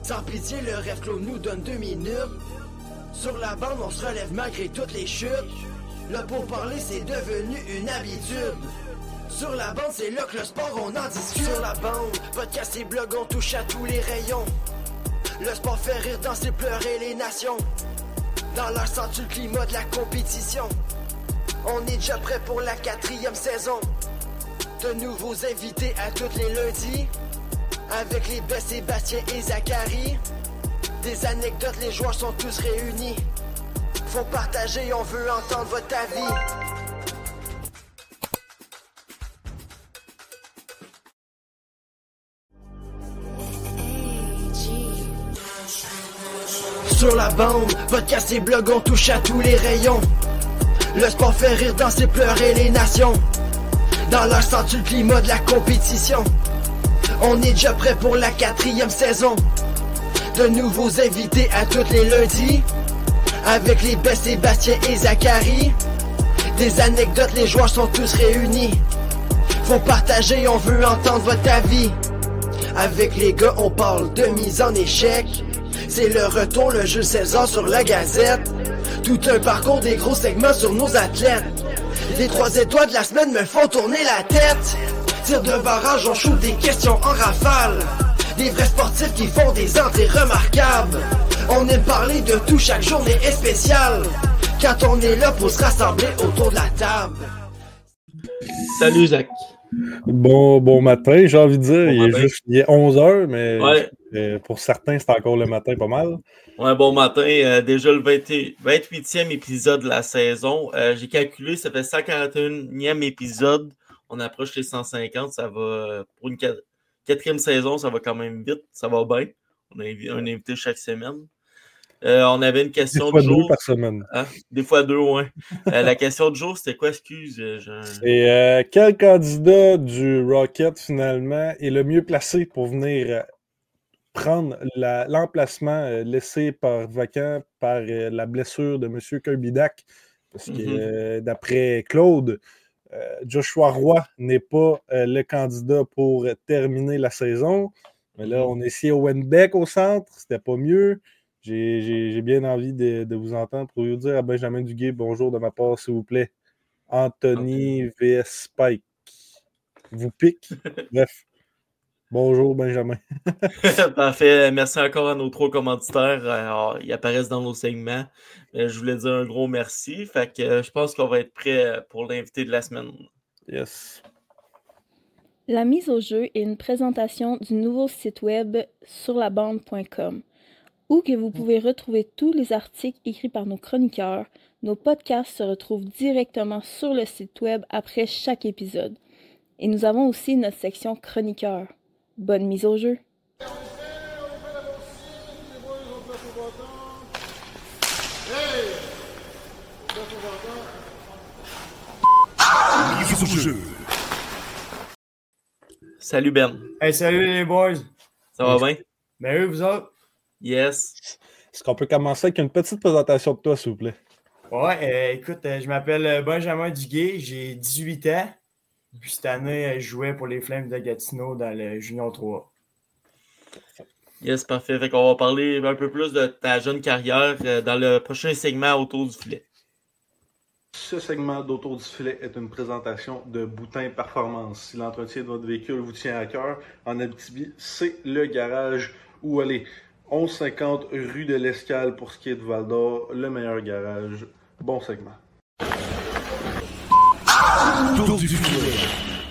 Sans pitié, le rêve clos nous donne 2 minutes. Sur la bande, on se relève malgré toutes les chutes. Le pourparler, c'est devenu une habitude. Sur la bande, c'est là que le sport, on en discute. Sur la bande, podcast et blog, on touche à tous les rayons. Le sport fait rire, danser, pleurer les nations. Dans l'air, sens-tu le climat de la compétition? On est déjà prêt pour la 4e saison. De nouveaux invités à tous les lundis. Avec les best Sébastien et Zachary. Des anecdotes, les joueurs sont tous réunis. Faut partager, on veut entendre votre avis. Sur la bande, podcast et blog, on touche à tous les rayons. Le sport fait rire, danser, pleurer les nations. Dans l'air, sens-tu le climat de la compétition? On est déjà prêt pour la 4e saison. De nouveaux invités à tous les lundis. Avec les best Sébastien et Zachary. Des anecdotes, les joueurs sont tous réunis. Faut partager, on veut entendre votre avis. Avec les gars, on parle de mise en échec. C'est le retour, le jeu 16 ans sur la gazette. Tout un parcours, des gros segments sur nos athlètes. Les 3 étoiles de la semaine me font tourner la tête. Tir de barrage, on shoot des questions en rafale. Des vrais sportifs qui font des entrées remarquables. On aime parler de tout, chaque journée est spéciale. Quand on est là pour se rassembler autour de la table. Salut Zach. Bon matin, j'ai envie de dire. Bon Il est 11h, mais ouais. Pour certains, c'est encore le matin pas mal. Ouais, bon matin. Déjà le 28e épisode de la saison. J'ai calculé, ça fait 141e épisode. On approche les 150. Ça va, pour une 4e saison, ça va quand même vite. Ça va bien. On a un invité chaque semaine. On avait une question de jour. Des fois 2 par semaine. Hein? Des fois 2, ouais. La question de jour, c'était quoi, excuse? C'est quel candidat du Rocket, finalement, est le mieux placé pour venir prendre l'emplacement laissé par vacant par la blessure de M. Kirby-Dack? Parce que d'après Claude, Joshua Roy n'est pas le candidat pour terminer la saison. Mais là, on est ici au Wenbeck au centre. C'était pas mieux. J'ai bien envie de vous entendre pour vous dire à Benjamin Duguay, bonjour de ma part, s'il vous plaît. Anthony vs Spike. Vous pique. Bref. Bonjour, Benjamin. Parfait. Merci encore à nos 3 commanditaires. Alors, ils apparaissent dans nos segments. Je voulais dire un gros merci. Fait que je pense qu'on va être prêt pour l'invité de la semaine. Yes. La mise au jeu est une présentation du nouveau site web surlabande.com où que vous pouvez retrouver tous les articles écrits par nos chroniqueurs. Nos podcasts se retrouvent directement sur le site web après chaque épisode. Et nous avons aussi notre section chroniqueurs. Bonne mise au jeu! Mise au jeu. Salut Ben. Hey, salut les boys. Ça va bien? Ben oui, vous autres? Yes. Est-ce qu'on peut commencer avec une petite présentation de toi, s'il vous plaît? Ouais, écoute, je m'appelle Benjamin Duguay, j'ai 18 ans. Puis cette année, je jouais pour les Flames de Gatineau dans le Junior 3. Yes, parfait. Fait qu'on va parler un peu plus de ta jeune carrière dans le prochain segment autour du filet. Ce segment d'Autour du filet est une présentation de Boutin Performance. Si l'entretien de votre véhicule vous tient à cœur, en Abitibi, c'est le garage où aller. 1150 rue de l'Escale pour ce qui est de Val-d'Or, le meilleur garage. Bon segment. Autour du filet.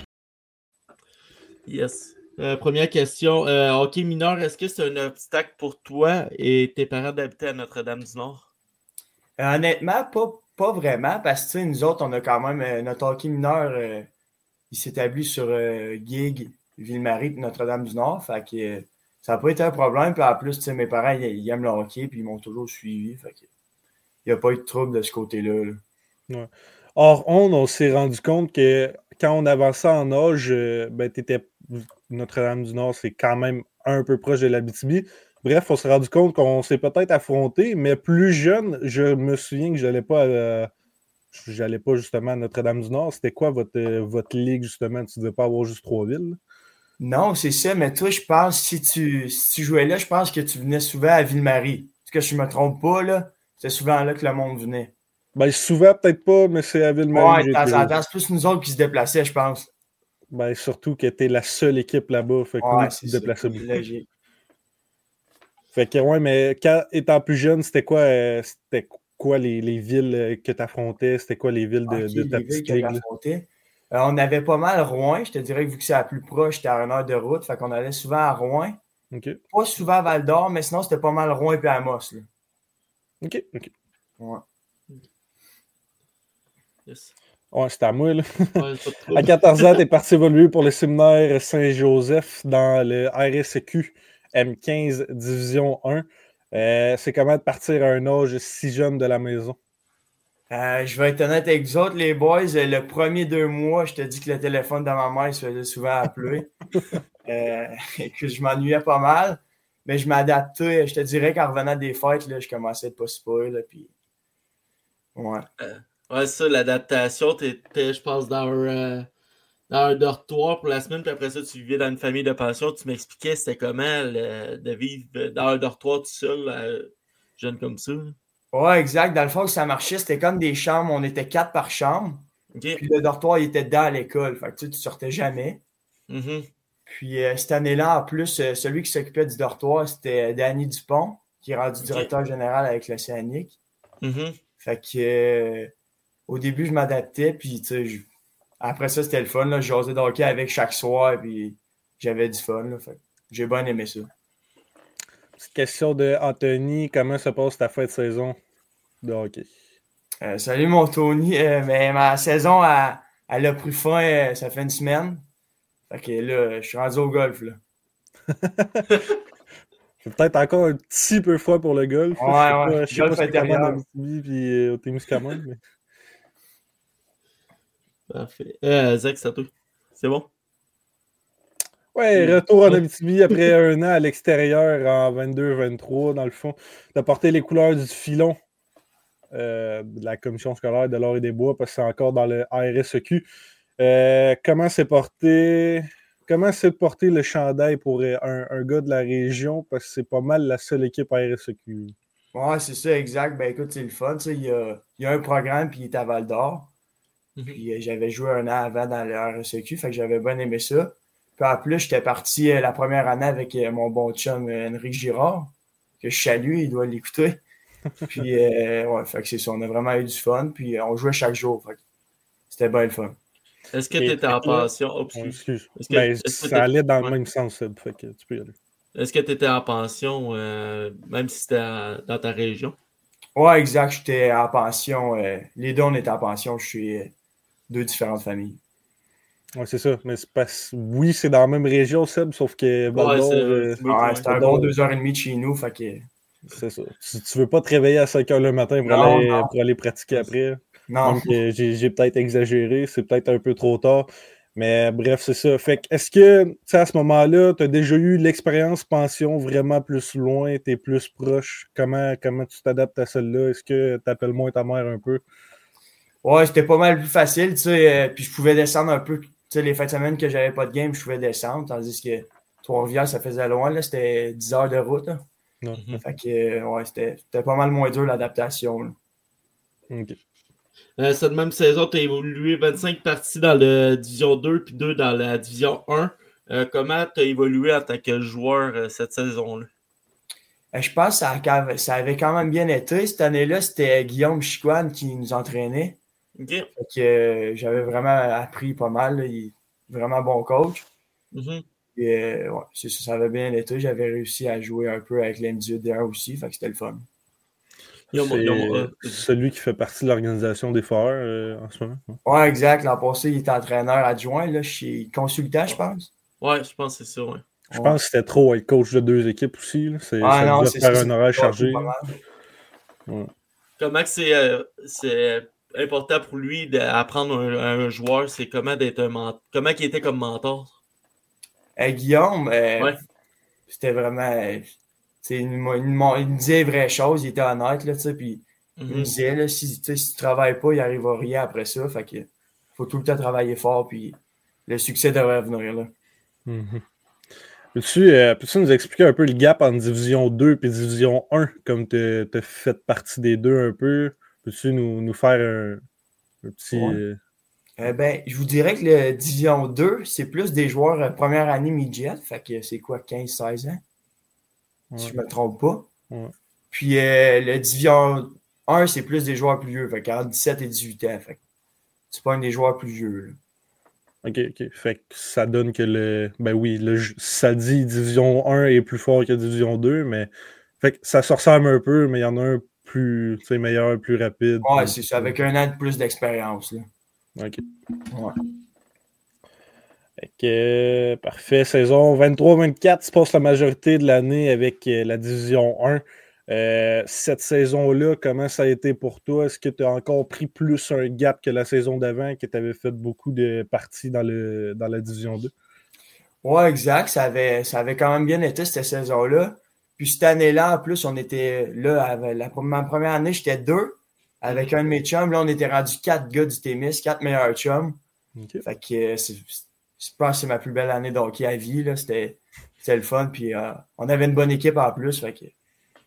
Yes. Première question. Hockey mineur, est-ce que c'est un obstacle pour toi et tes parents d'habiter à Notre-Dame-du-Nord? Honnêtement, pas vraiment, parce que nous autres, on a quand même notre hockey mineur, il s'établit sur Gig, Ville-Marie et Notre-Dame-du-Nord. Fait que ça n'a pas été un problème. Puis en plus, mes parents, ils aiment le hockey puis ils m'ont toujours suivi. Fait que il n'y a pas eu de trouble de ce côté-là. Ouais. Or, on s'est rendu compte que quand on avançait en âge, Notre-Dame-du-Nord, c'est quand même un peu proche de l'Abitibi. Bref, on s'est rendu compte qu'on s'est peut-être affronté, mais plus jeune, je me souviens que j'allais pas justement à Notre-Dame-du-Nord. C'était quoi votre ligue, justement? Tu ne devais pas avoir juste 3 villes? Non, c'est ça, mais toi, je pense, si tu jouais là, je pense que tu venais souvent à Ville-Marie. Est-ce que je me trompe pas, là? C'est souvent là que le monde venait. Ben, souvent, peut-être pas, mais c'est à Ville-Marie Ouais, que j'ai de temps été en jouer. temps, c'est plus nous autres qui se déplaçaient, je pense. Ben, surtout que t'es la seule équipe là-bas. Fait que Ouais, oui, tu c'est te ça. déplaçais beaucoup. Logique. Fait que, ouais, mais quand étant plus jeune, c'était quoi les villes que tu affrontais? C'était quoi les villes Ok, de ta les villes petite que ligue, là? j'affrontais. On avait pas mal Rouen. Je te dirais que vu que c'est la plus proche, c'était à 1 heure de route. Fait qu'on allait souvent à Rouen. OK. Pas souvent à Val-d'Or, mais sinon, c'était pas mal Rouen et Amos. Là. OK. Ouais. Yes. Ouais, c'était à moi, là. Ouais, pas de trouble. À 14 ans, t'es parti évoluer pour le séminaire Saint-Joseph dans le RSEQ M15 Division 1. C'est comment de partir à un âge si jeune de la maison? Je vais être honnête avec vous autres, les boys. Le premier 2 mois, je te dis que le téléphone de ma mère se faisait souvent appeler. Et que je m'ennuyais pas mal. Mais je m'adaptais. Je te dirais qu'en revenant des fêtes, là, je commençais à être pas super. Là, puis... Ouais. Ouais, ça, l'adaptation, t'étais, je pense, dans un dortoir pour la semaine, puis après ça, tu vivais dans une famille de pension. Tu m'expliquais c'était comment de vivre dans un dortoir tout seul, jeune comme ça. Ouais, exact. Dans le fond, ça marchait. C'était comme des chambres. On était 4 par chambre. OK. Puis le dortoir, il était dans l'école. Fait que tu sortais jamais. Mhm. Puis cette année-là, en plus, celui qui s'occupait du dortoir, c'était Danny Dupont, qui est rendu directeur général avec l'Océanique. Mhm. Fait que au début, je m'adaptais. Puis tu sais, après ça, c'était le fun. Là. Je jasais de hockey avec chaque soir. Puis j'avais du fun. Là. Fait que j'ai bien aimé ça. Petite question de Anthony. Comment se passe ta fin de saison de hockey? Salut mon Tony. Mais ma saison, elle a pris fin, ça fait une semaine. Fait que là, je suis rendu au golf. Là. C'est peut-être encore un petit peu froid pour le golf. Ouais, Je sais pas golf c'est comment en intérieur. Abitibi et au Témiscamingue. Mais... Parfait. Zach, c'est à toi. C'est bon? Ouais, retour en Abitibi après un an à l'extérieur en 22-23, dans le fond. Tu as porté les couleurs du filon de la commission scolaire de l'Or et des Bois parce que c'est encore dans le RSEQ. Comment s'est porté le chandail pour un gars de la région parce que c'est pas mal la seule équipe à RSEQ? Ouais, c'est ça, exact. Ben écoute, c'est le fun. Il y a un programme, puis il est à Val d'Or. Puis j'avais joué un an avant dans le RSEQ, fait que j'avais bien aimé ça. Puis en plus, j'étais parti la première année avec mon bon chum Henrik Girard, que je salue, il doit l'écouter. Puis ouais, fait que c'est ça, on a vraiment eu du fun. Puis on jouait chaque jour, fait que c'était bien le fun. Est-ce que tu étais en pension? Oh, excuse. Est-ce que, Ben, est-ce que ça allait dans le ouais. même sens, Seb, fait que tu peux y aller. Est-ce que tu étais en pension, même si c'était dans ta région? Ouais, exact, j'étais en pension. Les deux, on était en pension. Je suis deux différentes familles. Ouais, c'est ça. Mais oui, c'est dans la même région, Seb, sauf que Val d'Or. C'était un bon 2h30 de chez nous, fait que. C'est ça. Tu veux pas te réveiller à 5h le matin pour aller pratiquer après. Non. Même que j'ai peut-être exagéré, c'est peut-être un peu trop tard. Mais bref, c'est ça. Fait que est-ce que, tu sais, à ce moment-là, tu as déjà eu l'expérience pension vraiment plus loin, tu es plus proche? Comment tu t'adaptes à celle-là? Est-ce que tu appelles moins ta mère un peu? Ouais, c'était pas mal plus facile, tu sais. Puis je pouvais descendre un peu. Tu sais, les fins de semaine que j'avais pas de game, je pouvais descendre. Tandis que Trois-Rivières, ça faisait loin, là. C'était 10 heures de route, là. Fait que, ouais, c'était pas mal moins dur l'adaptation, là. OK. Cette même saison, tu as évolué 25 parties dans la Division 2 puis 2 dans la Division 1. Comment tu as évolué en tant que joueur cette saison-là? Je pense que ça avait quand même bien été. Cette année-là, c'était Guillaume Chicoine qui nous entraînait. OK. Fait que, j'avais vraiment appris pas mal. Là. Il est vraiment bon coach. Et, ouais, ça avait bien été. J'avais réussi à jouer un peu avec l'MD1 aussi. Fait que c'était le fun. C'est celui qui fait partie de l'organisation des Foreurs en ce moment. Ouais, exact. L'an passé, il était entraîneur adjoint là, chez Consultant, je pense. Ouais, je pense que c'est ça, ouais. Je pense que c'était trop être coach de deux équipes aussi. Là. Ça non, devait faire un horaire chargé. Ouais. Comment que c'est important pour lui d'apprendre un joueur? C'est comment d'être un mentor? Comment il était comme mentor? Guillaume, c'était vraiment... il me disait les vraies choses, il était honnête, là, puis il me disait, là, si tu travailles pas, il n'arrivera rien après ça, fait que faut tout le temps travailler fort, puis le succès devrait venir, là. Peux-tu nous expliquer un peu le gap entre Division 2 et Division 1, comme tu as fait partie des deux un peu? Peux-tu nous faire un petit... Ouais. Je vous dirais que le Division 2, c'est plus des joueurs première année midget, fait que c'est quoi, 15-16 ans? Si je me trompe pas. Ouais. Puis le Division 1, c'est plus des joueurs plus vieux, fait qu'entre 17 et 18 ans. Fait que c'est pas un des joueurs plus vieux. Là. OK. Fait que ça donne que ça dit Division 1 est plus fort que Division 2, mais fait que ça se ressemble un peu, mais il y en a un plus meilleur, plus rapide. Ouais, c'est ça, avec un an de plus d'expérience. Là. OK. Ouais. Fait que, parfait. Saison 23-24 se passe la majorité de l'année avec la Division 1. Cette saison-là, comment ça a été pour toi? Est-ce que tu as encore pris plus un gap que la saison d'avant, que tu avais fait beaucoup de parties dans la Division 2? Ouais, exact. Ça avait quand même bien été cette saison-là. Puis cette année-là, en plus, on était là, ma première année, j'étais 2 avec un de mes chums. Là, on était rendu 4 gars du Témis, 4 meilleurs chums. Okay. Fait que je pense que c'est ma plus belle année de hockey à vie. Là. C'était le fun. Puis on avait une bonne équipe en plus. Fait que...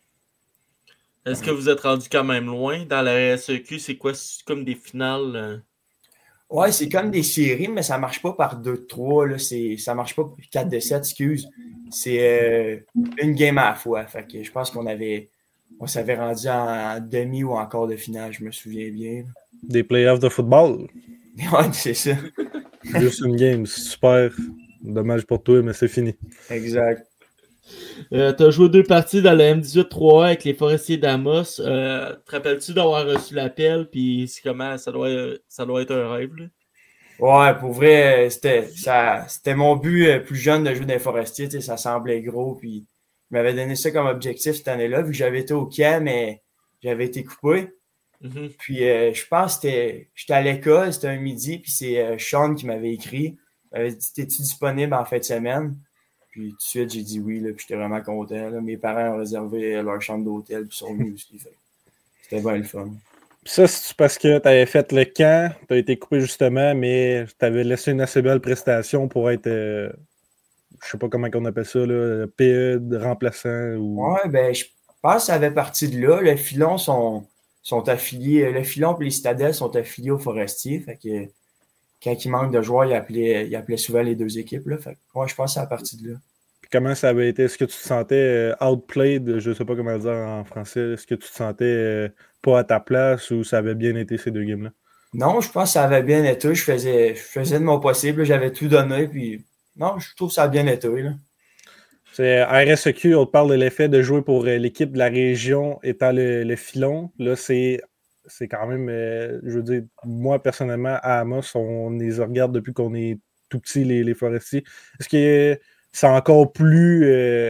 Est-ce que vous êtes rendu quand même loin? Dans la SEQ, c'est quoi? C'est comme des finales? Ouais, c'est comme des séries, mais ça marche pas par 2-3. Ça marche pas par 4-7, excuse. C'est une game à la fois. Fait que je pense on s'avait rendu en demi ou en quart de finale, je me souviens bien. Des playoffs de football? Ouais, c'est ça. Juste une game, super. Dommage pour toi, mais c'est fini. Exact. Tu as joué 2 parties dans la M18-3A avec les Forestiers d'Amos. Te rappelles-tu d'avoir reçu l'appel? Puis comment ça doit être un rêve? Là? Ouais, pour vrai, c'était mon but plus jeune de jouer dans les Forestiers. Ça semblait gros. Puis je m'avais donné ça comme objectif cette année-là, vu que j'avais été au camp, mais j'avais été coupé. Mm-hmm. Puis je pense que j'étais à l'école, c'était un midi, puis c'est Sean qui m'avait écrit. Il m'avait dit, t'es-tu disponible en fin de semaine? Puis tout de suite, j'ai dit oui, là, puis j'étais vraiment content. Là. Mes parents ont réservé leur chambre d'hôtel, puis sont venus aussi. C'était bien le fun. Puis ça, c'est parce que tu avais fait le camp, tu as été coupé justement, mais tu avais laissé une assez belle prestation pour être, je sais pas comment on appelle ça, là, PE de remplaçant. Ou... Ouais, je pense que ça avait parti de là. Le Filon sont affiliés, le Filon et les Citadelles sont affiliés aux Forestiers. Fait que quand il manque de joueurs, il appelait souvent les deux équipes. Là. Fait que, ouais, je pense que ça a parti de là. Puis comment ça avait été? Est-ce que tu te sentais outplayed, je sais pas comment le dire en français, est-ce que tu te sentais pas à ta place ou ça avait bien été ces 2 games-là? Non, je pense que ça avait bien été. Je faisais de mon possible. J'avais tout donné. Puis non, je trouve que ça a bien été. Là. C'est RSEQ, on te parle de l'effet de jouer pour l'équipe de la région étant le Filon. Là, c'est quand même, je veux dire, moi personnellement, à Amos, on les regarde depuis qu'on est tout petit, les Forestiers. Est-ce que c'est encore plus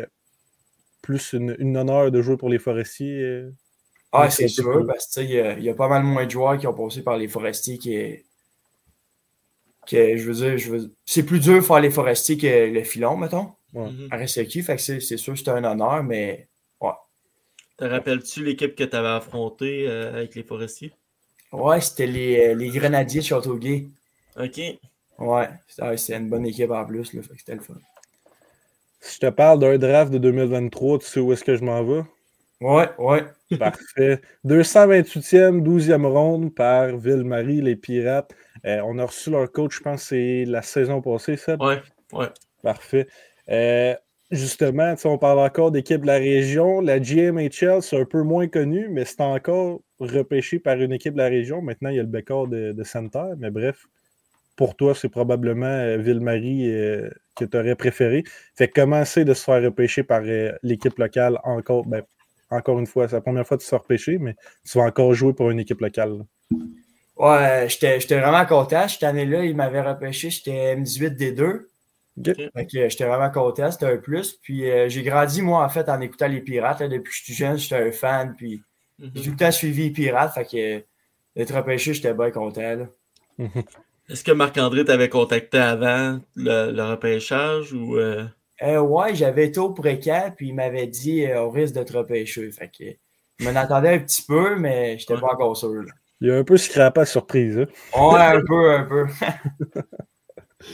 une honneur de jouer pour les Forestiers? Ah, c'est sûr, parce que il y a pas mal moins de joueurs qui ont passé par les Forestiers je veux dire, c'est plus dur de faire les Forestiers que le Filon, mettons. Ouais. RSEQ, fait que c'est sûr que c'était un honneur, mais ouais. Te rappelles-tu l'équipe que tu avais affrontée avec les Forestiers? Ouais, c'était les Grenadiers de Châteauguay. OK. Ouais, c'est une bonne équipe en plus, là, fait que c'était le fun. Si je te parle d'un draft de 2023, tu sais où est-ce que je m'en vais? Ouais. Parfait. 228e, 12e ronde par Ville-Marie, les Pirates. On a reçu leur coach, je pense que c'est la saison passée, ça? Ouais. Parfait. Justement, on parle encore d'équipe de la région. La GMHL, c'est un peu moins connu, mais c'est encore repêché par une équipe de la région. Maintenant, il y a le Bécor de Santerre, mais bref, pour toi, c'est probablement Ville-Marie que tu aurais préféré. Fait comment c'est de se faire repêcher par l'équipe locale encore? Encore une fois, c'est la première fois que tu te fais repêcher, mais tu vas encore jouer pour une équipe locale. Là. Ouais, j'étais vraiment content. Cette année-là, il m'avait repêché, j'étais M18D2. Okay. Fait que j'étais vraiment content, c'était un plus. Puis j'ai grandi, moi, en fait, en écoutant les Pirates. Là, depuis que je suis jeune, j'étais un fan. Puis j'ai tout le temps suivi les Pirates. Fait que d'être repêché, j'étais bien content. Là. Est-ce que Marc-André t'avait contacté avant le repêchage ou Ouais, j'avais été au précamp, puis il m'avait dit au risque de te repêcher. Fait que je m'en attendais un petit peu, mais j'étais pas encore sûr. Là. Il y a un peu scrappé à surprise. Hein? Ouais, un peu.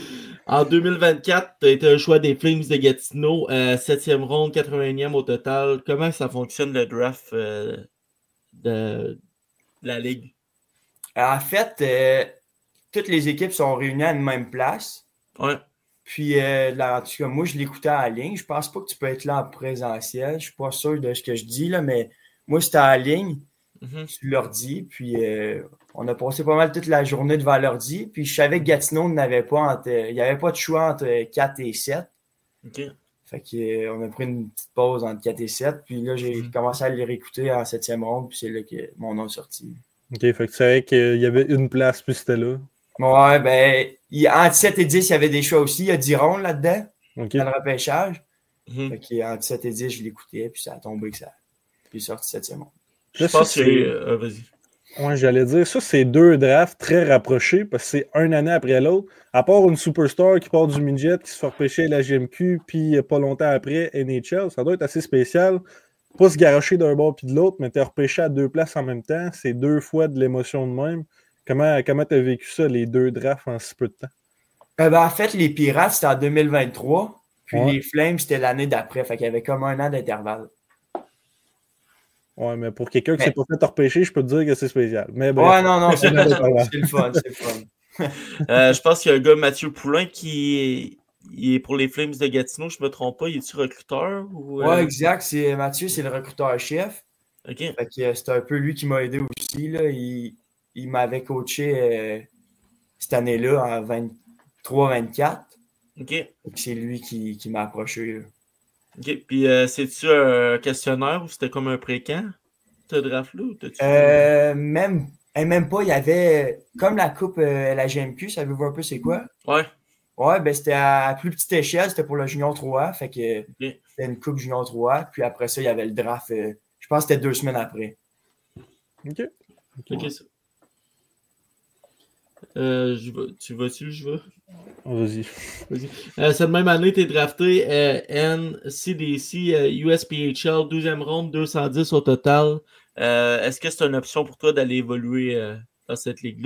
En 2024, tu as été un choix des Flames de Gatineau, 7e ronde, 81e au total. Comment ça fonctionne le draft de la Ligue? En fait, toutes les équipes sont réunies à une même place. Ouais. Puis, en tout cas, moi, je l'écoutais en ligne. Je pense pas que tu peux être là en présentiel. Je suis pas sûr de ce que je dis, là, mais moi, c'était en ligne. Sur l'ordi. Puis, on a passé pas mal toute la journée devant l'ordi. Puis, je savais que Gatineau n'avait pas il n'y avait pas de choix entre 4 et 7. OK. Fait qu'on a pris une petite pause entre 4 et 7. Puis là, j'ai commencé à les réécouter en 7e ronde. Puis c'est là que mon nom est sorti. OK, fait que tu savais qu'il y avait une place, puis c'était là. Ouais, ben, entre 7 et 10, il y avait des choix aussi. Il y a 10 rondes là-dedans, dans le repêchage. Fait qu'entre 7 et 10, je l'écoutais, puis ça a tombé que ça. Puis il est sorti 7e ronde. Je pense que vas-y. Ouais, j'allais dire, ça, c'est 2 drafts très rapprochés parce que c'est une année après l'autre. À part une superstar qui part du midget, qui se fait repêcher à la GMQ, puis pas longtemps après, NHL, ça doit être assez spécial. Pas se garocher d'un bord puis de l'autre, mais t'es repêché à 2 places en même temps. C'est 2 fois de l'émotion de même. Comment t'as vécu ça, les 2 drafts en si peu de temps? En fait, les Pirates, c'était en 2023. Puis les Flames, c'était l'année d'après. Fait qu'il y avait comme un an d'intervalle. Ouais, mais pour quelqu'un qui s'est pas fait repêcher, je peux te dire que c'est spécial. Mais bref, ouais, non, c'est le fun, c'est le fun. Je pense qu'il y a un gars, Mathieu Poulain, qui est pour les Flames de Gatineau, je me trompe pas. Il est-tu recruteur? Ouais, exact. Mathieu, c'est le recruteur-chef. OK. Fait que c'est un peu lui qui m'a aidé aussi. Là. Il m'avait coaché cette année-là en 23-24. OK. C'est lui qui m'a approché. Là. OK. Puis, c'est-tu un questionnaire ou c'était comme un pré-camp, ce draft-là? Même pas. Il y avait comme la coupe la GMQ. Savez-vous un peu c'est quoi? Ouais. Ouais, ben c'était à plus petite échelle. C'était pour le Junior 3A. Fait que c'était une coupe Junior 3A. Puis après ça, il y avait le draft. Je pense que c'était 2 semaines après. OK. Ça. Tu vas-tu? Je vais. Vas-y. Cette même année, tu es drafté NCDC USPHL, 12e ronde, 210 au total. Est-ce que c'est une option pour toi d'aller évoluer dans cette ligue-là?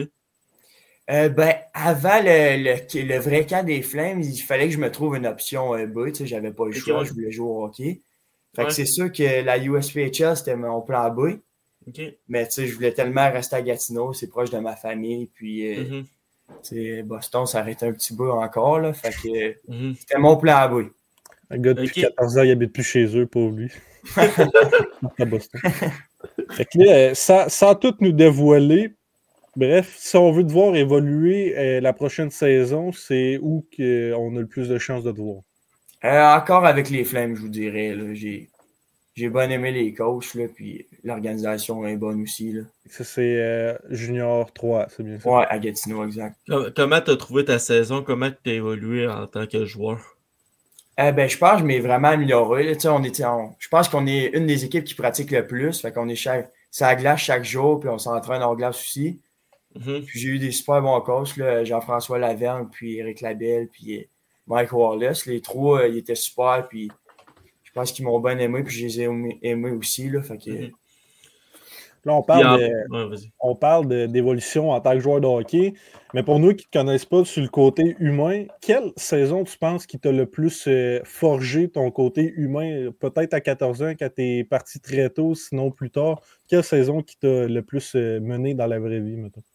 Avant le vrai camp des Flames, il fallait que je me trouve une option B. J'avais pas le choix, je voulais jouer au hockey. Fait que c'est sûr que la USPHL, c'était mon plan B. Okay. Mais je voulais tellement rester à Gatineau, c'est proche de ma famille. Puis Boston, ça arrêtait un petit peu encore. Là, fait que c'était mon plan B. Un gars depuis 14 ans, il habite plus chez eux, pauvre lui. À Boston. Fait que là, sans tout nous dévoiler, bref, si on veut te voir évoluer la prochaine saison, c'est où qu'on a le plus de chances de te voir? Encore avec les Flames, je vous dirais. Là, j'ai bien aimé les coachs, là, puis l'organisation est bonne aussi. Là. Ça, c'est Junior 3, c'est bien ça? Ouais, à Gatineau, exact. Comment tu as trouvé ta saison? Comment tu as évolué en tant que joueur? Je pense que je m'ai vraiment amélioré. Là. Je pense qu'on est une des équipes qui pratique le plus. Fait qu'on est sur la glace chaque jour, puis on s'entraîne hors glace aussi. Puis j'ai eu des super bons coachs, là, Jean-François Lavergne, puis Éric Labelle, puis Mike Wallace. Les 3, ils étaient super, puis je pense qu'ils m'ont bien aimé, puis je les ai aimés aussi. Là, fait que... Là, on parle d'évolution en tant que joueur de hockey, mais pour nous qui ne te connaissent pas sur le côté humain, quelle saison tu penses qui t'a le plus forgé ton côté humain? Peut-être à 14 ans, quand tu es parti très tôt, sinon plus tard. Quelle saison qui t'a le plus mené dans la vraie vie, mettons?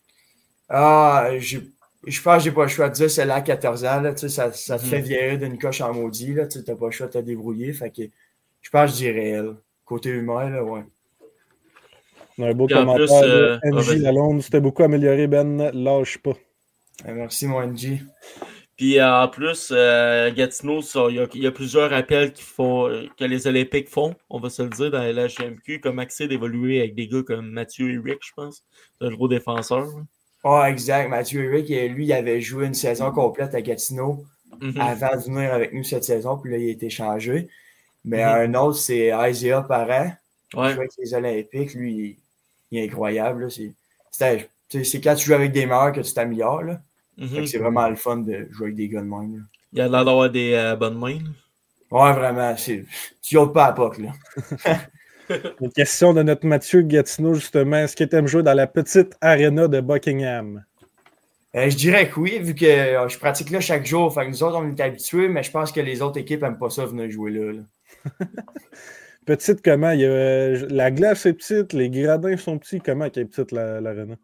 Je pense que j'ai pas le choix de dire celle-là à 14 ans. Là, ça te fait vieillir d'une coche en maudit. Tu n'as pas le choix de te débrouiller. Fait que je pense que je dirais elle. Côté humain, là, ouais. On a un beau commentaire. NJ Lalonde, c'était beaucoup amélioré, Ben. Lâche pas. Merci, mon NJ. Puis en plus, Gatineau, il y a plusieurs appels que les Olympiques font, on va se le dire, dans la GMQ, comme accès d'évoluer avec des gars comme Mathieu Eric, je pense. C'est un gros défenseur. Ah, exact. Mathieu Eric, lui, il avait joué une saison complète à Gatineau avant de venir avec nous cette saison, puis là, il a été changé. Mais un autre, c'est Isaiah Parent. Il joue avec les Olympiques. Lui, il est incroyable. Là. C'est quand tu joues avec des meilleurs que tu t'améliores. Là. C'est vraiment le fun de jouer avec des gars de même. Là. Il a l'air d'avoir des bonnes mains. Là. Ouais, vraiment. Tu ôtes pas à POC. Là. Une question de notre Mathieu Gatineau, justement. Est-ce que tu aimes jouer dans la petite aréna de Buckingham? Je dirais que oui, vu que je pratique là chaque jour. Fait que nous autres, on est habitués, mais je pense que les autres équipes n'aiment pas ça venir jouer là. Petite comment? La glace est petite, les gradins sont petits. Comment est petite l'aréna?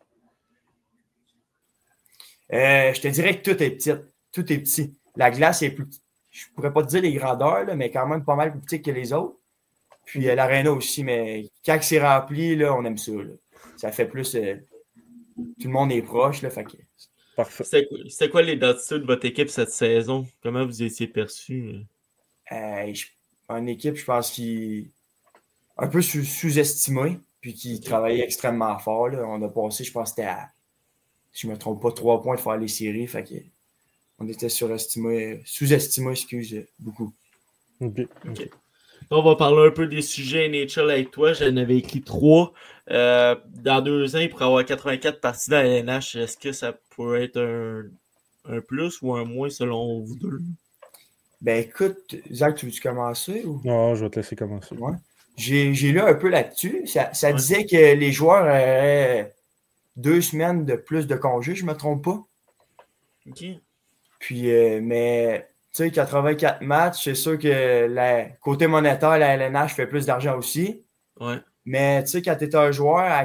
Je te dirais que tout est petit. Tout est petit. La glace est plus petite. Je pourrais pas te dire les grandeurs, là, mais quand même pas mal plus petite que les autres. Puis l'aréna aussi, mais quand c'est rempli, là, on aime ça. Là. Ça fait plus... tout le monde est proche, là, fait que... Parfait. C'était quoi les dates de votre équipe cette saison? Comment vous étiez perçus? Une équipe, je pense, qui un peu sous-estimée, puis qui travaillait extrêmement fort. Là. On a passé, je pense, c'était à, si je ne me trompe pas, 3 points de faire les séries. Fait que on était sous-estimé, beaucoup. Okay. On va parler un peu des sujets NHL avec toi. J'en avais écrit 3. Dans 2 ans, pour avoir 84 parties dans la LNH, est-ce que ça pourrait être un plus ou un moins selon vous deux? Ben écoute, Zach, tu veux-tu commencer? Ou... Non, je vais te laisser commencer. Ouais. J'ai lu un peu là-dessus. Ça disait que les joueurs auraient 2 semaines de plus de congés, je ne me trompe pas. OK. Puis, mais, tu sais, 84 matchs, c'est sûr que côté monétaire, la LNH fait plus d'argent aussi. Ouais. Mais, tu sais, quand tu es un joueur à